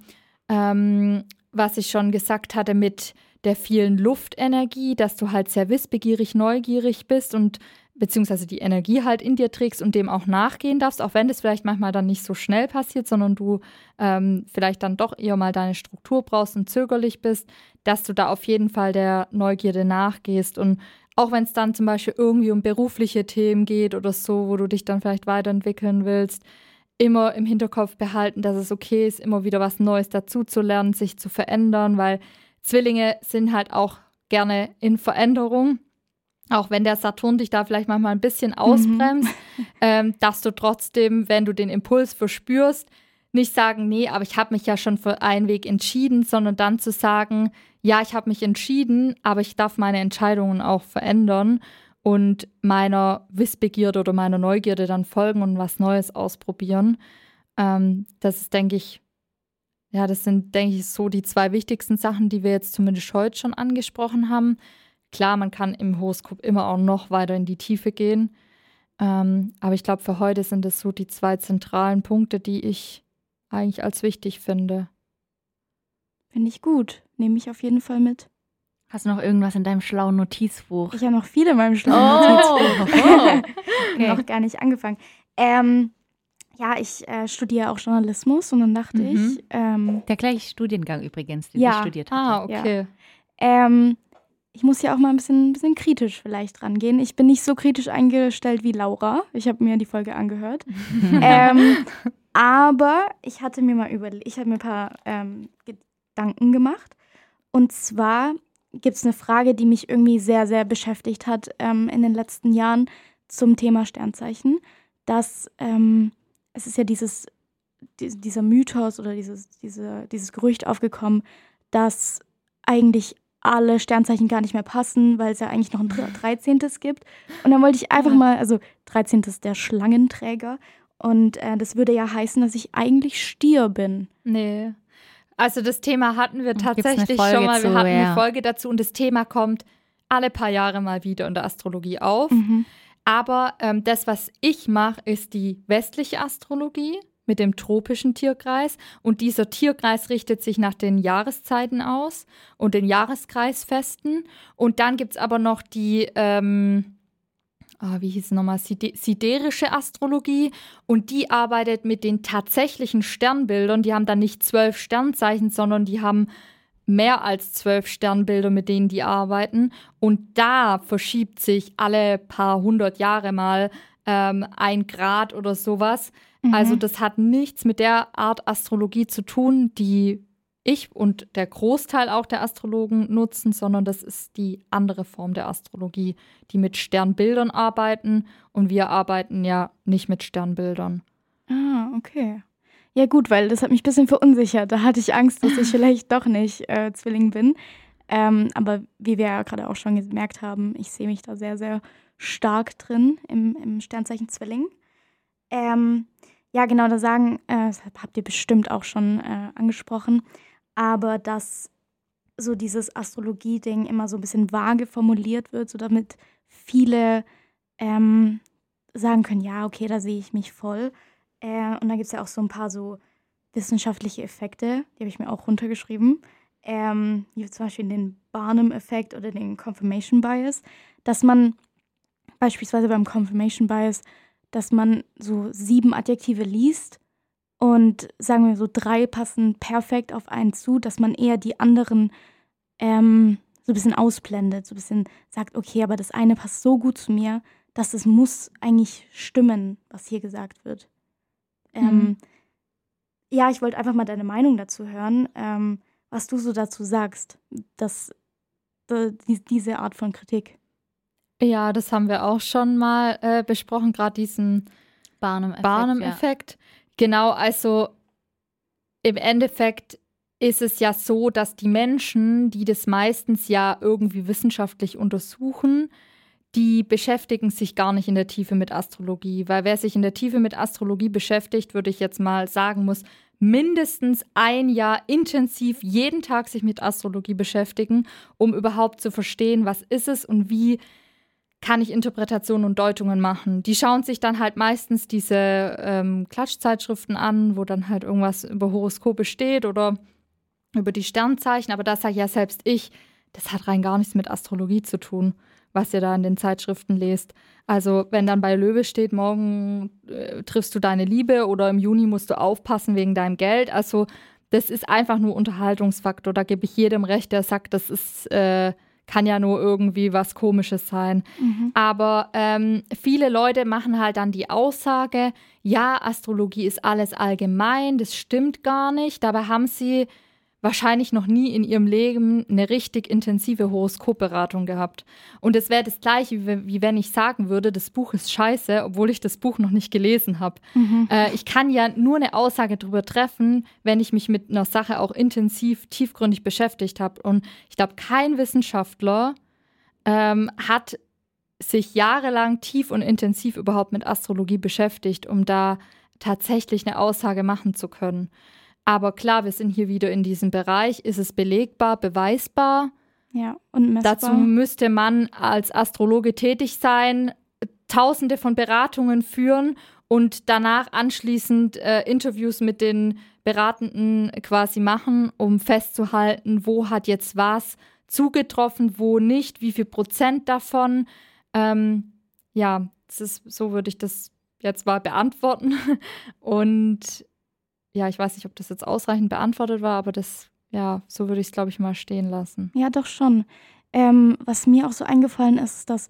was ich schon gesagt hatte, mit der vielen Luftenergie, dass du halt sehr wissbegierig, neugierig bist und beziehungsweise die Energie halt in dir trägst und dem auch nachgehen darfst, auch wenn das vielleicht manchmal dann nicht so schnell passiert, sondern du vielleicht dann doch eher mal deine Struktur brauchst und zögerlich bist, dass du da auf jeden Fall der Neugierde nachgehst. Und auch wenn es dann zum Beispiel irgendwie um berufliche Themen geht oder so, wo du dich dann vielleicht weiterentwickeln willst, immer im Hinterkopf behalten, dass es okay ist, immer wieder was Neues dazuzulernen, sich zu verändern, weil Zwillinge sind halt auch gerne in Veränderung. Auch wenn der Saturn dich da vielleicht manchmal ein bisschen ausbremst, dass du trotzdem, wenn du den Impuls verspürst, nicht sagen, nee, aber ich habe mich ja schon für einen Weg entschieden, sondern dann zu sagen, ja, ich habe mich entschieden, aber ich darf meine Entscheidungen auch verändern und meiner Wissbegierde oder meiner Neugierde dann folgen und was Neues ausprobieren. Das ist, denke ich, ja, das sind, denke ich, so die zwei wichtigsten Sachen, die wir jetzt zumindest heute schon angesprochen haben. Klar, man kann im Horoskop immer auch noch weiter in die Tiefe gehen. Aber ich glaube, für heute sind es so die zwei zentralen Punkte, die ich eigentlich als wichtig finde. Finde ich gut. Nehme ich auf jeden Fall mit. Hast du noch irgendwas in deinem schlauen Notizbuch? Ich habe noch viele in meinem schlauen Notizbuch. Okay. Noch gar nicht angefangen. Ja, ich studiere auch Journalismus und dann dachte ich, Der gleiche Studiengang übrigens, den ich Ja. studiert hatte. Okay. ich muss ja auch mal ein bisschen kritisch vielleicht rangehen. Ich bin nicht so kritisch eingestellt wie Laura. Ich habe mir die Folge angehört. Aber ich hatte mir mal ich habe mir ein paar Gedanken gemacht. Und zwar gibt es eine Frage, die mich irgendwie sehr, sehr beschäftigt hat in den letzten Jahren zum Thema Sternzeichen. Dass es ist ja dieser Mythos oder dieses Gerücht aufgekommen, dass eigentlich alle Sternzeichen gar nicht mehr passen, weil es ja eigentlich noch ein 13. gibt. Und dann wollte ich einfach mal, also 13. ist der Schlangenträger. Und das würde ja heißen, dass ich eigentlich Stier bin. Nee. Also das Thema hatten wir Gibt's eine tatsächlich Folge schon mal. Wir zu, hatten ja. eine Folge dazu und das Thema kommt alle paar Jahre mal wieder in der Astrologie auf. Aber das, was ich mache, ist die westliche Astrologie. mit dem tropischen Tierkreis. Und dieser Tierkreis richtet sich nach den Jahreszeiten aus und den Jahreskreisfesten. Und dann gibt es aber noch die, wie hieß es nochmal, siderische Astrologie. Und die arbeitet mit den tatsächlichen Sternbildern. Die haben dann nicht 12 Sternzeichen, sondern die haben mehr als 12 Sternbilder, mit denen die arbeiten. Und da verschiebt sich alle paar hundert Jahre mal 1 Grad oder sowas. Also das hat nichts mit der Art Astrologie zu tun, die ich und der Großteil auch der Astrologen nutzen, sondern das ist die andere Form der Astrologie, die mit Sternbildern arbeiten. Und wir arbeiten ja nicht mit Sternbildern. Ah, okay. Ja gut, weil das hat mich ein bisschen verunsichert. Da hatte ich Angst, dass ich vielleicht doch nicht Zwilling bin. Aber wie wir ja gerade auch schon gemerkt haben, ich sehe mich da sehr, sehr stark drin im Sternzeichen Zwilling. Ja, genau, das habt ihr bestimmt auch schon angesprochen, aber dass so dieses Astrologie-Ding immer so ein bisschen vage formuliert wird, so damit viele sagen können, ja, okay, da sehe ich mich voll. Und da gibt es ja auch so ein paar so wissenschaftliche Effekte, die habe ich mir auch runtergeschrieben, wie zum Beispiel den Barnum-Effekt oder den Confirmation Bias, dass man beispielsweise beim Confirmation Bias, dass man so 7 Adjektive liest und sagen wir so 3 passen perfekt auf einen zu, dass man eher die anderen so ein bisschen ausblendet, so ein bisschen sagt, okay, aber das eine passt so gut zu mir, dass es muss eigentlich stimmen, was hier gesagt wird. Ja, ich wollte einfach mal deine Meinung dazu hören, was du so dazu sagst, dass diese Art von Kritik. Ja, das haben wir auch schon mal besprochen, gerade diesen Barnum-Effekt. Ja. Genau, also im Endeffekt ist es ja so, dass die Menschen, die das meistens ja irgendwie wissenschaftlich untersuchen, die beschäftigen sich gar nicht in der Tiefe mit Astrologie. Weil wer sich in der Tiefe mit Astrologie beschäftigt, würde ich jetzt mal sagen, muss mindestens 1 Jahr intensiv jeden Tag sich mit Astrologie beschäftigen, um überhaupt zu verstehen, was ist es und wie kann ich Interpretationen und Deutungen machen. Die schauen sich dann halt meistens diese Klatschzeitschriften an, wo dann halt irgendwas über Horoskope steht oder über die Sternzeichen. Aber da sage ja selbst ich, das hat rein gar nichts mit Astrologie zu tun, was ihr da in den Zeitschriften lest. Also wenn dann bei Löwe steht, morgen triffst du deine Liebe oder im Juni musst du aufpassen wegen deinem Geld. Also das ist einfach nur Unterhaltungsfaktor. Da gebe ich jedem recht, der sagt, das ist kann ja nur irgendwie was Komisches sein. Aber viele Leute machen halt dann die Aussage, ja, Astrologie ist alles allgemein, das stimmt gar nicht. Dabei haben sie wahrscheinlich noch nie in ihrem Leben eine richtig intensive Horoskopberatung gehabt. Und es wäre das Gleiche, wie wenn ich sagen würde, das Buch ist scheiße, obwohl ich das Buch noch nicht gelesen habe. Ich kann ja nur eine Aussage darüber treffen, wenn ich mich mit einer Sache auch intensiv, tiefgründig beschäftigt habe. Und ich glaube, kein Wissenschaftler hat sich jahrelang tief und intensiv überhaupt mit Astrologie beschäftigt, um da tatsächlich eine Aussage machen zu können. Aber klar, wir sind hier wieder in diesem Bereich. Ist es belegbar, beweisbar? Ja, und messbar. Dazu müsste man als Astrologe tätig sein, Tausende von Beratungen führen und danach anschließend Interviews mit den Beratenden quasi machen, um festzuhalten, wo hat jetzt was zugetroffen, wo nicht, wie viel Prozent davon. Ja, so würde ich das jetzt mal beantworten. Und ja, ich weiß nicht, ob das jetzt ausreichend beantwortet war, aber so würde ich es, glaube ich, mal stehen lassen. Ja, doch schon. Was mir auch so eingefallen ist, dass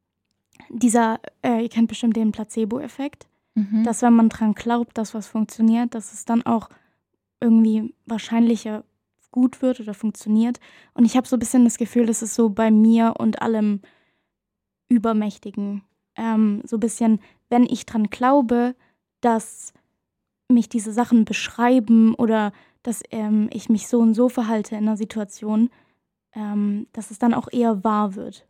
ihr kennt bestimmt den Placebo-Effekt, dass wenn man dran glaubt, dass was funktioniert, dass es dann auch irgendwie wahrscheinlicher gut wird oder funktioniert. Und ich habe so ein bisschen das Gefühl, das ist so bei mir und allem Übermächtigen. So ein bisschen, wenn ich dran glaube, dass mich diese Sachen beschreiben oder dass ich mich so und so verhalte in einer Situation, dass es dann auch eher wahr wird.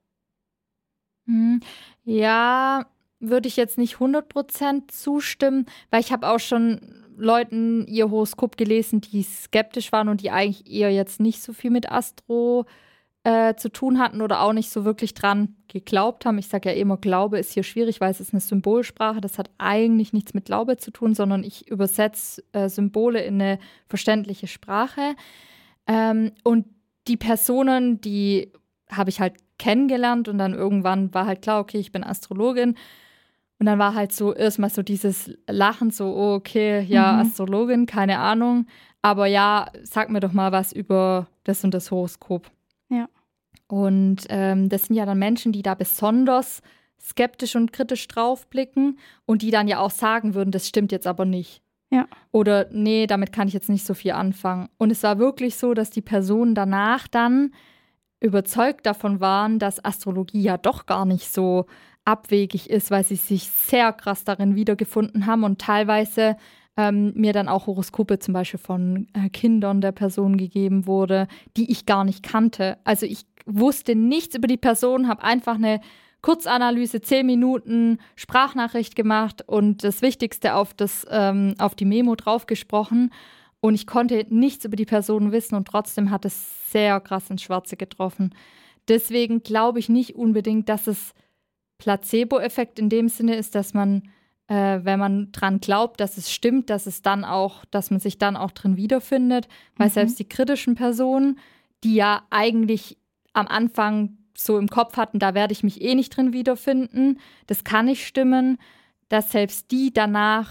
Ja, würde ich jetzt nicht 100% zustimmen, weil ich habe auch schon Leuten ihr Horoskop gelesen, die skeptisch waren und die eigentlich eher jetzt nicht so viel mit Astro zu tun hatten oder auch nicht so wirklich dran geglaubt haben. Ich sage ja immer, Glaube ist hier schwierig, weil es ist eine Symbolsprache. Das hat eigentlich nichts mit Glaube zu tun, sondern ich übersetze Symbole in eine verständliche Sprache. Und die Personen, die habe ich halt kennengelernt und dann irgendwann war halt klar, okay, ich bin Astrologin. Und dann war halt so erstmal so dieses Lachen, so, oh, okay, ja, Astrologin, keine Ahnung. Aber ja, sag mir doch mal was über das und das Horoskop. Ja. Und das sind ja dann Menschen, die da besonders skeptisch und kritisch draufblicken und die dann ja auch sagen würden, das stimmt jetzt aber nicht. Ja. Oder nee, damit kann ich jetzt nicht so viel anfangen. Und es war wirklich so, dass die Personen danach dann überzeugt davon waren, dass Astrologie ja doch gar nicht so abwegig ist, weil sie sich sehr krass darin wiedergefunden haben und teilweise mir dann auch Horoskope zum Beispiel von Kindern der Person gegeben wurde, die ich gar nicht kannte. Also ich wusste nichts über die Person, habe einfach eine Kurzanalyse, 10 Minuten Sprachnachricht gemacht und das Wichtigste auf die Memo draufgesprochen. Und ich konnte nichts über die Person wissen und trotzdem hat es sehr krass ins Schwarze getroffen. Deswegen glaube ich nicht unbedingt, dass es Placebo-Effekt in dem Sinne ist, dass man, wenn man dran glaubt, dass es stimmt, dass man sich dann auch drin wiederfindet. Weil selbst die kritischen Personen, die ja eigentlich am Anfang so im Kopf hatten, da werde ich mich eh nicht drin wiederfinden, das kann nicht stimmen, dass selbst die danach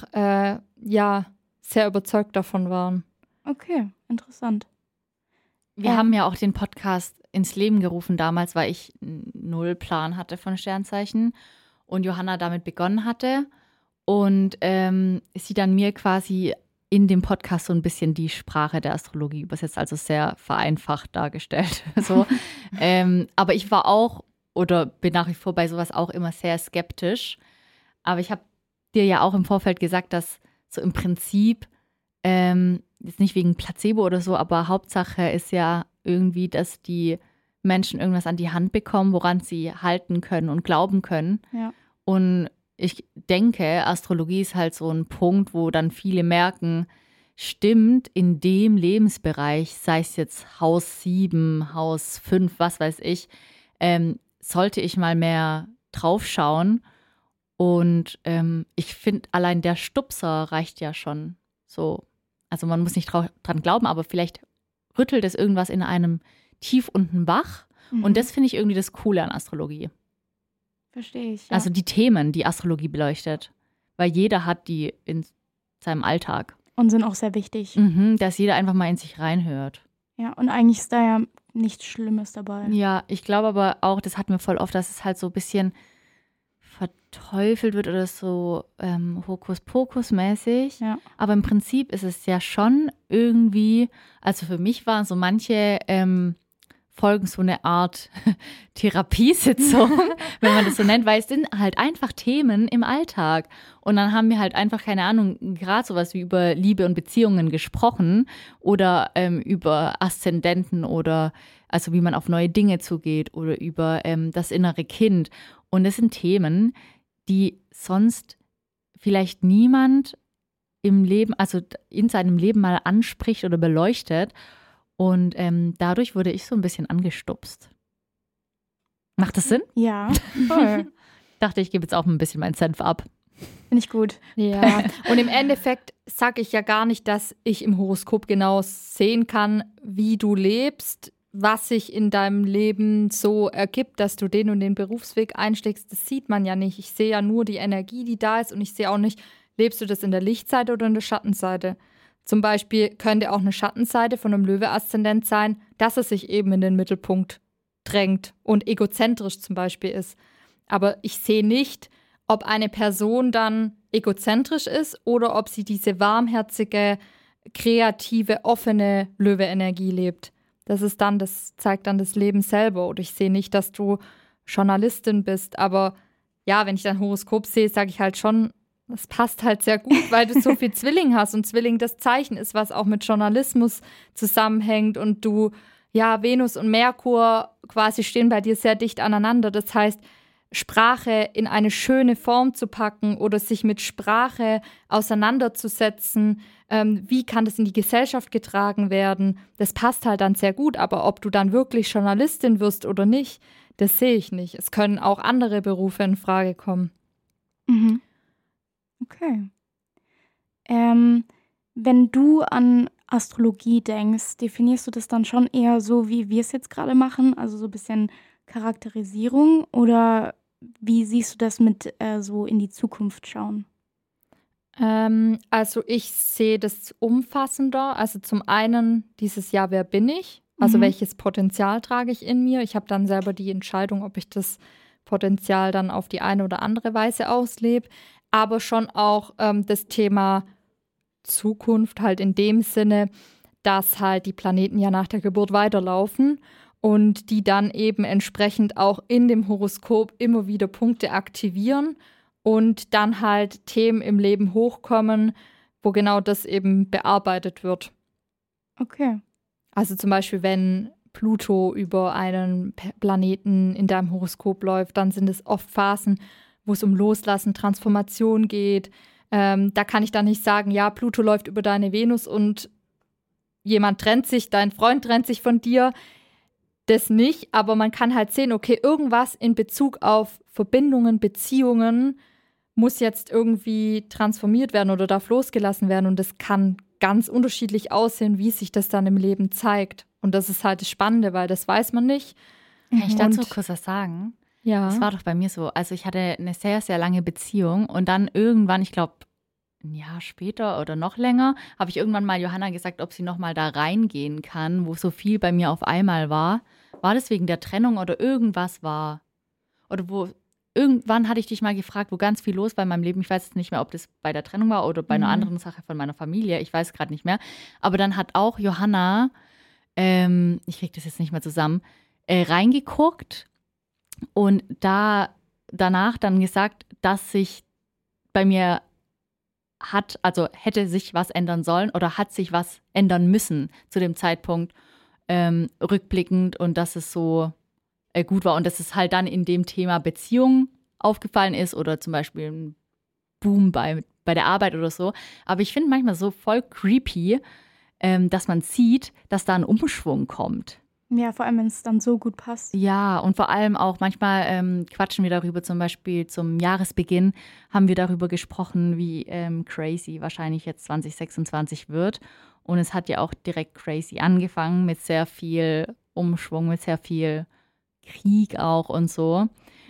sehr überzeugt davon waren. Okay, interessant. Wir haben ja auch den Podcast ins Leben gerufen damals, weil ich 0 Plan hatte von Sternzeichen und Johanna damit begonnen hatte und sie dann mir quasi in dem Podcast so ein bisschen die Sprache der Astrologie übersetzt, also sehr vereinfacht dargestellt. So. Aber ich war auch oder bin nach wie vor bei sowas auch immer sehr skeptisch. Aber ich habe dir ja auch im Vorfeld gesagt, dass so im Prinzip, jetzt nicht wegen Placebo oder so, aber Hauptsache ist ja irgendwie, dass die Menschen irgendwas an die Hand bekommen, woran sie halten können und glauben können. Ja. Und ich denke, Astrologie ist halt so ein Punkt, wo dann viele merken, stimmt, in dem Lebensbereich, sei es jetzt Haus 7, Haus 5, was weiß ich, sollte ich mal mehr draufschauen. Und ich finde, allein der Stupser reicht ja schon so. Also man muss nicht dran glauben, aber vielleicht rüttelt es irgendwas in einem tief unten wach. Und das finde ich irgendwie das Coole an Astrologie. Verstehe ich, ja. Also die Themen, die Astrologie beleuchtet. Weil jeder hat die in seinem Alltag. Und sind auch sehr wichtig. Dass jeder einfach mal in sich reinhört. Ja, und eigentlich ist da ja nichts Schlimmes dabei. Ja, ich glaube aber auch, das hatten wir voll oft, dass es halt so ein bisschen verteufelt wird oder so Hokuspokus-mäßig. Ja. Aber im Prinzip ist es ja schon irgendwie, also für mich waren so manche Folgen so eine Art Therapiesitzung, wenn man das so nennt, weil es sind halt einfach Themen im Alltag. Und dann haben wir halt einfach, keine Ahnung, gerade sowas wie über Liebe und Beziehungen gesprochen oder über Aszendenten oder also wie man auf neue Dinge zugeht oder über das innere Kind. Und das sind Themen, die sonst vielleicht niemand im Leben, also in seinem Leben mal anspricht oder beleuchtet. Und dadurch wurde ich so ein bisschen angestupst. Macht das Sinn? Ja, voll. Dachte, ich gebe jetzt auch ein bisschen meinen Senf ab. Finde ich gut. Ja, und im Endeffekt sage ich ja gar nicht, dass ich im Horoskop genau sehen kann, wie du lebst, was sich in deinem Leben so ergibt, dass du den und den Berufsweg einschlägst. Das sieht man ja nicht. Ich sehe ja nur die Energie, die da ist und ich sehe auch nicht, lebst du das in der Lichtseite oder in der Schattenseite. Zum Beispiel könnte auch eine Schattenseite von einem Löwe-Aszendent sein, dass es sich eben in den Mittelpunkt drängt und egozentrisch zum Beispiel ist. Aber ich sehe nicht, ob eine Person dann egozentrisch ist oder ob sie diese warmherzige, kreative, offene Löwe-Energie lebt. Das zeigt dann das Leben selber. Oder ich sehe nicht, dass du Journalistin bist. Aber ja, wenn ich dein Horoskop sehe, sage ich halt schon, das passt halt sehr gut, weil du so viel Zwilling hast und Zwilling das Zeichen ist, was auch mit Journalismus zusammenhängt und du, ja, Venus und Merkur quasi stehen bei dir sehr dicht aneinander. Das heißt, Sprache in eine schöne Form zu packen oder sich mit Sprache auseinanderzusetzen, wie kann das in die Gesellschaft getragen werden, das passt halt dann sehr gut. Aber ob du dann wirklich Journalistin wirst oder nicht, das sehe ich nicht. Es können auch andere Berufe in Frage kommen. Mhm. Okay. Wenn du an Astrologie denkst, definierst du das dann schon eher so, wie wir es jetzt gerade machen, also so ein bisschen Charakterisierung, oder wie siehst du das mit so in die Zukunft schauen? Also ich sehe das umfassender. Also zum einen dieses Jahr, wer bin ich? Also welches Potenzial trage ich in mir? Ich habe dann selber die Entscheidung, ob ich das Potenzial dann auf die eine oder andere Weise auslebe. Aber schon auch das Thema Zukunft halt in dem Sinne, dass halt die Planeten ja nach der Geburt weiterlaufen und die dann eben entsprechend auch in dem Horoskop immer wieder Punkte aktivieren und dann halt Themen im Leben hochkommen, wo genau das eben bearbeitet wird. Okay. Also zum Beispiel, wenn Pluto über einen Planeten in deinem Horoskop läuft, dann sind es oft Phasen, wo es um Loslassen, Transformation geht. Da kann ich dann nicht sagen, ja, Pluto läuft über deine Venus und jemand trennt sich, dein Freund trennt sich von dir. Das nicht, aber man kann halt sehen, okay, irgendwas in Bezug auf Verbindungen, Beziehungen muss jetzt irgendwie transformiert werden oder darf losgelassen werden. Und das kann ganz unterschiedlich aussehen, wie sich das dann im Leben zeigt. Und das ist halt das Spannende, weil das weiß man nicht. Kann ich dazu kurz was sagen? Ja. Das war doch bei mir so. Also ich hatte eine sehr, sehr lange Beziehung und dann irgendwann, ich glaube, ein Jahr später oder noch länger, habe ich irgendwann mal Johanna gesagt, ob sie noch mal da reingehen kann, wo so viel bei mir auf einmal war. War das wegen der Trennung oder irgendwas war? Oder wo irgendwann hatte ich dich mal gefragt, wo ganz viel los war in meinem Leben. Ich weiß jetzt nicht mehr, ob das bei der Trennung war oder bei einer anderen Sache von meiner Familie. Ich weiß gerade nicht mehr. Aber dann hat auch Johanna, ich kriege das jetzt nicht mehr zusammen, reingeguckt und danach dann gesagt, dass sich bei mir hätte sich was ändern sollen oder hat sich was ändern müssen zu dem Zeitpunkt rückblickend und dass es so gut war und dass es halt dann in dem Thema Beziehung aufgefallen ist oder zum Beispiel ein Boom bei der Arbeit oder so. Aber ich finde manchmal so voll creepy, dass man sieht, dass da ein Umschwung kommt. Ja, vor allem, wenn es dann so gut passt. Ja, und vor allem auch manchmal quatschen wir darüber, zum Beispiel zum Jahresbeginn haben wir darüber gesprochen, wie crazy wahrscheinlich jetzt 2026 wird. Und es hat ja auch direkt crazy angefangen mit sehr viel Umschwung, mit sehr viel Krieg auch und so.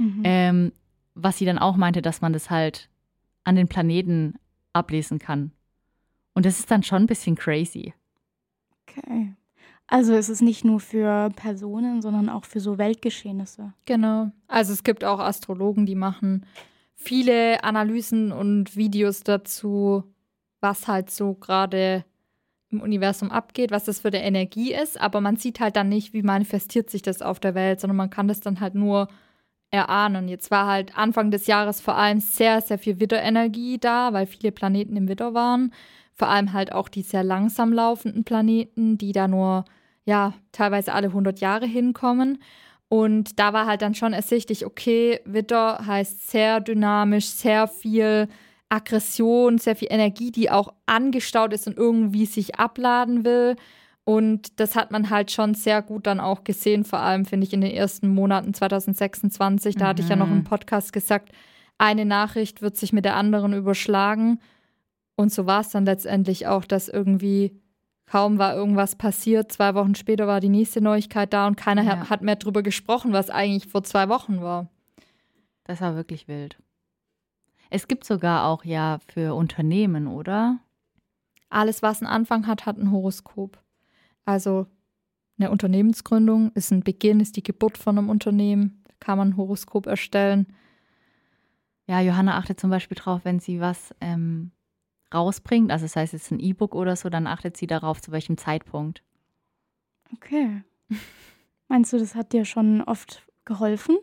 Was sie dann auch meinte, dass man das halt an den Planeten ablesen kann. Und das ist dann schon ein bisschen crazy. Okay. Also es ist nicht nur für Personen, sondern auch für so Weltgeschehnisse. Genau. Also es gibt auch Astrologen, die machen viele Analysen und Videos dazu, was halt so gerade im Universum abgeht, was das für eine Energie ist. Aber man sieht halt dann nicht, wie manifestiert sich das auf der Welt, sondern man kann das dann halt nur erahnen. Jetzt war halt Anfang des Jahres vor allem sehr, sehr viel Widderenergie da, weil viele Planeten im Widder waren. Vor allem halt auch die sehr langsam laufenden Planeten, die da nur, ja, teilweise alle 100 Jahre hinkommen. Und da war halt dann schon ersichtlich, okay, Widder heißt sehr dynamisch, sehr viel Aggression, sehr viel Energie, die auch angestaut ist und irgendwie sich abladen will. Und das hat man halt schon sehr gut dann auch gesehen, vor allem, finde ich, in den ersten Monaten 2026. Da hatte ich ja noch im Podcast gesagt, eine Nachricht wird sich mit der anderen überschlagen. Und so war es dann letztendlich auch, dass irgendwie kaum war irgendwas passiert. 2 Wochen später war die nächste Neuigkeit da und keiner hat mehr drüber gesprochen, was eigentlich vor 2 Wochen war. Das war wirklich wild. Es gibt sogar auch ja für Unternehmen, oder? Alles, was einen Anfang hat, hat ein Horoskop. Also eine Unternehmensgründung ist ein Beginn, ist die Geburt von einem Unternehmen. Da kann man ein Horoskop erstellen. Ja, Johanna achtet zum Beispiel drauf, wenn sie was rausbringt, also das heißt jetzt ein E-Book oder so, dann achtet sie darauf, zu welchem Zeitpunkt. Okay. Meinst du, das hat dir schon oft geholfen?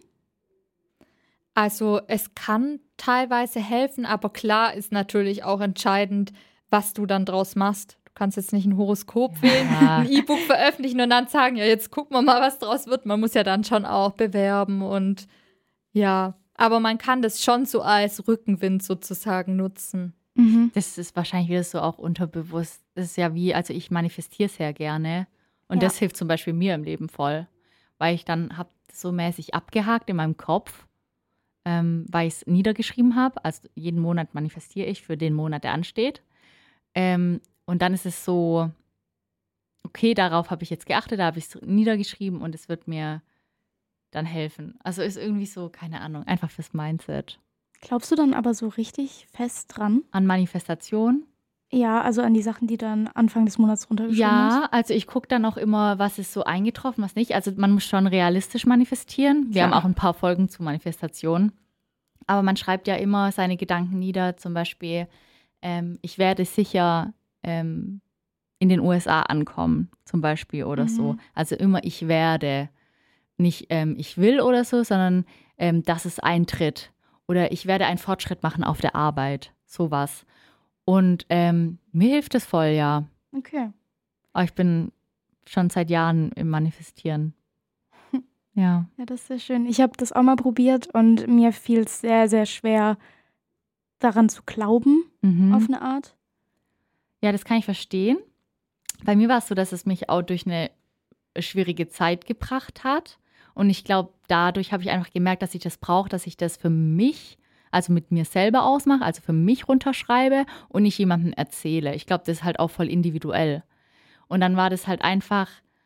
Also es kann teilweise helfen, aber klar ist natürlich auch entscheidend, was du dann draus machst. Du kannst jetzt nicht ein Horoskop wählen, ein E-Book veröffentlichen und dann sagen, ja, jetzt gucken wir mal, was draus wird. Man muss ja dann schon auch bewerben und ja, Aber man kann das schon so als Rückenwind sozusagen nutzen. Das ist wahrscheinlich wieder so auch unterbewusst. Das ist ja wie, also ich manifestiere sehr gerne. Und Ja. das hilft zum Beispiel mir im Leben voll. Weil ich dann habe so mäßig abgehakt in meinem Kopf, weil ich es niedergeschrieben habe. Also jeden Monat manifestiere ich für den Monat, der ansteht. Und dann ist es so, okay, darauf habe ich jetzt geachtet, da habe ich es niedergeschrieben und es wird mir dann helfen. Also ist irgendwie so, keine Ahnung, einfach fürs Mindset. Glaubst du dann aber so richtig fest dran? An Manifestation? Ja, also an die Sachen, die dann Anfang des Monats runtergeschrieben hast? Ja, also ich gucke dann auch immer, was ist so eingetroffen, was nicht. Also man muss schon realistisch manifestieren. Wir haben auch ein paar Folgen zu Manifestation. Aber man schreibt ja immer seine Gedanken nieder. Zum Beispiel, ich werde sicher in den USA ankommen, zum Beispiel oder so. Also immer ich werde. Nicht ich will oder so, sondern dass es eintritt. Oder ich werde einen Fortschritt machen auf der Arbeit. Sowas. Und mir hilft es voll, ja. Okay. Aber ich bin schon seit Jahren im Manifestieren. Ja. Ja, das ist sehr schön. Ich habe das auch mal probiert und mir fiel es sehr, sehr schwer, daran zu glauben, auf eine Art. Ja, das kann ich verstehen. Bei mir war es so, dass es mich auch durch eine schwierige Zeit gebracht hat. Und ich glaube, dadurch habe ich einfach gemerkt, dass ich das brauche, dass ich das für mich, also mit mir selber ausmache, also für mich runterschreibe und nicht jemandem erzähle. Ich glaube, das ist halt auch voll individuell. Und dann war das halt einfach,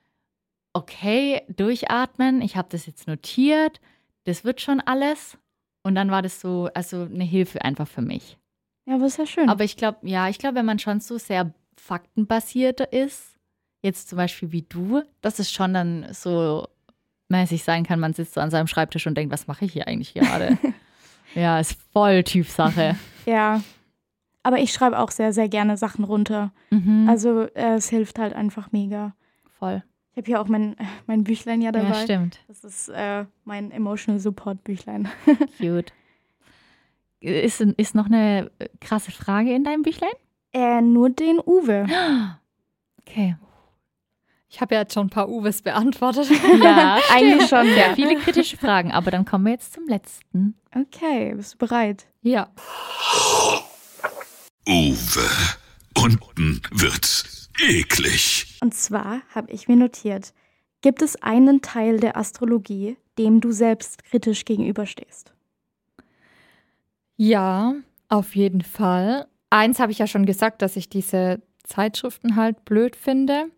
okay, durchatmen, ich habe das jetzt notiert, das wird schon alles. Und dann war das so, also eine Hilfe einfach für mich. Ja, aber ist ja schön. Aber ich glaube, wenn man schon so sehr faktenbasierter ist, jetzt zum Beispiel wie du, dass es schon dann so mäßig sein kann, man sitzt so an seinem Schreibtisch und denkt, was mache ich hier eigentlich gerade? Ja, ist voll Typsache. Ja, aber ich schreibe auch sehr, sehr gerne Sachen runter. Also es hilft halt einfach mega. Voll. Ich habe hier auch mein Büchlein ja dabei. Ja, stimmt. Das ist mein Emotional Support Büchlein. Cute. Ist noch eine krasse Frage in deinem Büchlein? Nur den Uwe. Okay. Ich habe ja jetzt schon ein paar Uwes beantwortet. Ja, Eigentlich schon. sehr viele kritische Fragen, aber dann kommen wir jetzt zum letzten. Okay, bist du bereit? Ja. Uwe, unten wird's eklig. Und zwar habe ich mir notiert, gibt es einen Teil der Astrologie, dem du selbst kritisch gegenüberstehst? Ja, auf jeden Fall. Eins habe ich ja schon gesagt, dass ich diese Zeitschriften halt blöd finde.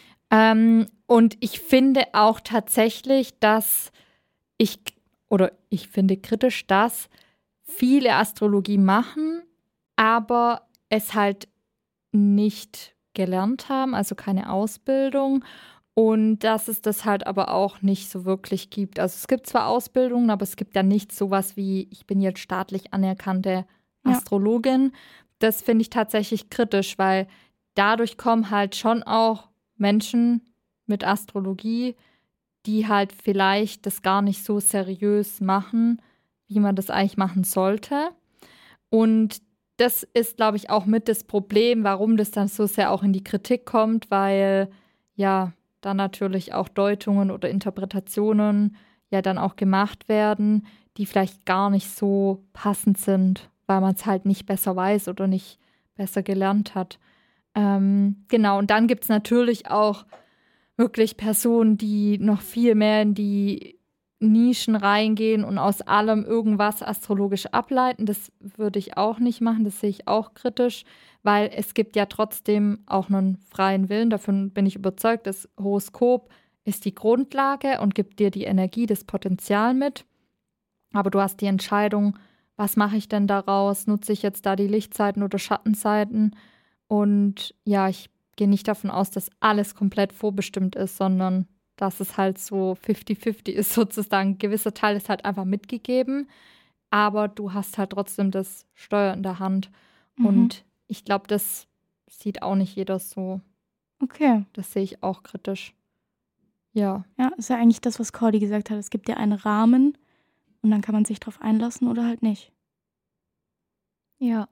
Und ich finde auch tatsächlich, ich finde kritisch, dass viele Astrologie machen, aber es halt nicht gelernt haben, also keine Ausbildung. Und dass es das halt aber auch nicht so wirklich gibt. Also es gibt zwar Ausbildungen, aber es gibt ja nicht sowas wie, ich bin jetzt staatlich anerkannte Astrologin. Das finde ich tatsächlich kritisch, weil dadurch kommen halt schon auch Menschen mit Astrologie, die halt vielleicht das gar nicht so seriös machen, wie man das eigentlich machen sollte. Und das ist, glaube ich, auch mit das Problem, warum das dann so sehr auch in die Kritik kommt, weil ja dann natürlich auch Deutungen oder Interpretationen ja dann auch gemacht werden, die vielleicht gar nicht so passend sind, weil man es halt nicht besser weiß oder nicht besser gelernt hat. Genau, und dann gibt es natürlich auch wirklich Personen, die noch viel mehr in die Nischen reingehen und aus allem irgendwas astrologisch ableiten. Das würde ich auch nicht machen, das sehe ich auch kritisch, weil es gibt ja trotzdem auch einen freien Willen. Davon bin ich überzeugt, das Horoskop ist die Grundlage und gibt dir die Energie, das Potenzial mit. Aber du hast die Entscheidung, was mache ich denn daraus? Nutze ich jetzt da die Lichtseiten oder Schattenseiten? Und ja, ich gehe nicht davon aus, dass alles komplett vorbestimmt ist, sondern dass es halt so 50-50 ist sozusagen. Ein gewisser Teil ist halt einfach mitgegeben, aber du hast halt trotzdem das Steuer in der Hand. Und ich glaube, das sieht auch nicht jeder so. Okay. Das sehe ich auch kritisch. Ja. Ja, ist ja eigentlich das, was Cordy gesagt hat. Es gibt ja einen Rahmen und dann kann man sich drauf einlassen oder halt nicht. Ja.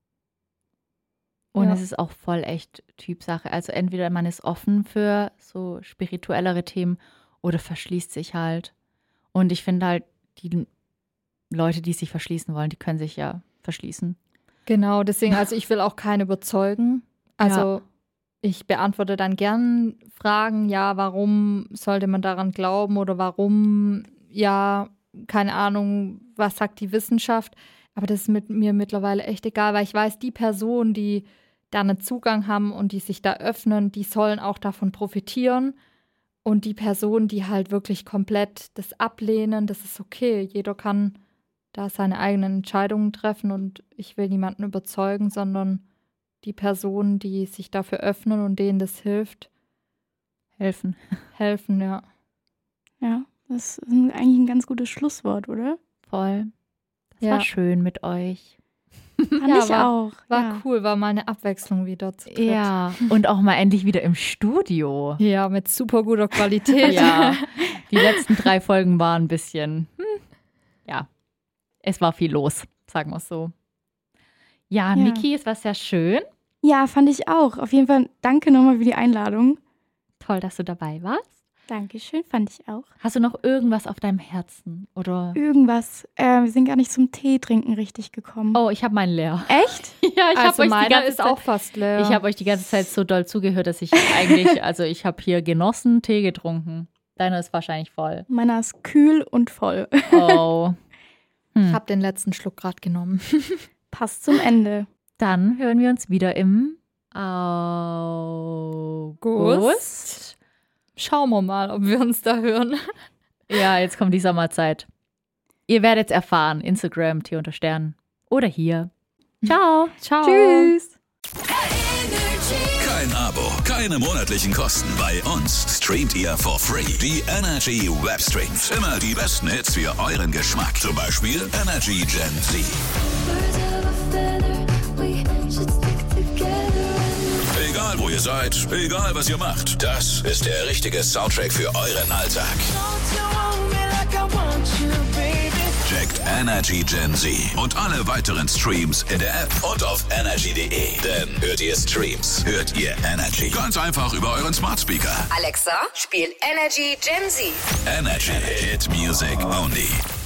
Und es ist auch voll echt Typsache. Also entweder man ist offen für so spirituellere Themen oder verschließt sich halt. Und ich finde halt, die Leute, die sich verschließen wollen, die können sich ja verschließen. Genau, deswegen, also ich will auch keinen überzeugen. Also ich beantworte dann gern Fragen, ja, warum sollte man daran glauben oder warum, ja, keine Ahnung, was sagt die Wissenschaft. Aber das ist mit mir mittlerweile echt egal, weil ich weiß, die Personen, die da einen Zugang haben und die sich da öffnen, die sollen auch davon profitieren. Und die Personen, die halt wirklich komplett das ablehnen, das ist okay. Jeder kann da seine eigenen Entscheidungen treffen und ich will niemanden überzeugen, sondern die Personen, die sich dafür öffnen und denen das hilft, Helfen, ja. Ja, das ist eigentlich ein ganz gutes Schlusswort, oder? voll. Das war schön mit euch. Fand ich auch. War cool, war mal eine Abwechslung wieder zu dritt. Ja, und auch mal endlich wieder im Studio. Ja, mit super guter Qualität. Ja, die letzten 3 Folgen waren ein bisschen, ja, es war viel los, sagen wir es so. Ja, Niki, es war sehr schön. Ja, fand ich auch. Auf jeden Fall danke nochmal für die Einladung. Toll, dass du dabei warst. Dankeschön, fand ich auch. Hast du noch irgendwas auf deinem Herzen? Oder? Irgendwas. Wir sind gar nicht zum Tee trinken richtig gekommen. Oh, ich habe meinen leer. Echt? Ja, ich Also habe euch die meiner ganze ist Zeit auch fast leer. Ich habe euch die ganze Zeit so doll zugehört, dass ich eigentlich, also ich habe hier genossen, Tee getrunken. Deiner ist wahrscheinlich voll. Meiner ist kühl und voll. Oh. Ich habe den letzten Schluck gerade genommen. Passt zum Ende. Dann hören wir uns wieder im August. Schauen wir mal, ob wir uns da hören. Ja, jetzt kommt die Sommerzeit. Ihr werdet es erfahren. Instagram, T_Stern. Oder hier. Ciao. Ciao. Tschüss. Kein Abo, keine monatlichen Kosten. Bei uns streamt ihr for free die Energy Webstreams. Immer die besten Hits für euren Geschmack. Zum Beispiel Energy Gen Z. Egal wo ihr seid, egal was ihr macht, das ist der richtige Soundtrack für euren Alltag. Checkt Energy Gen Z und alle weiteren Streams in der App und auf energy.de. Denn hört ihr Streams, hört ihr Energy. Ganz einfach über euren Smart Speaker. Alexa, spiel Energy Gen Z. Energy Hit Music Only.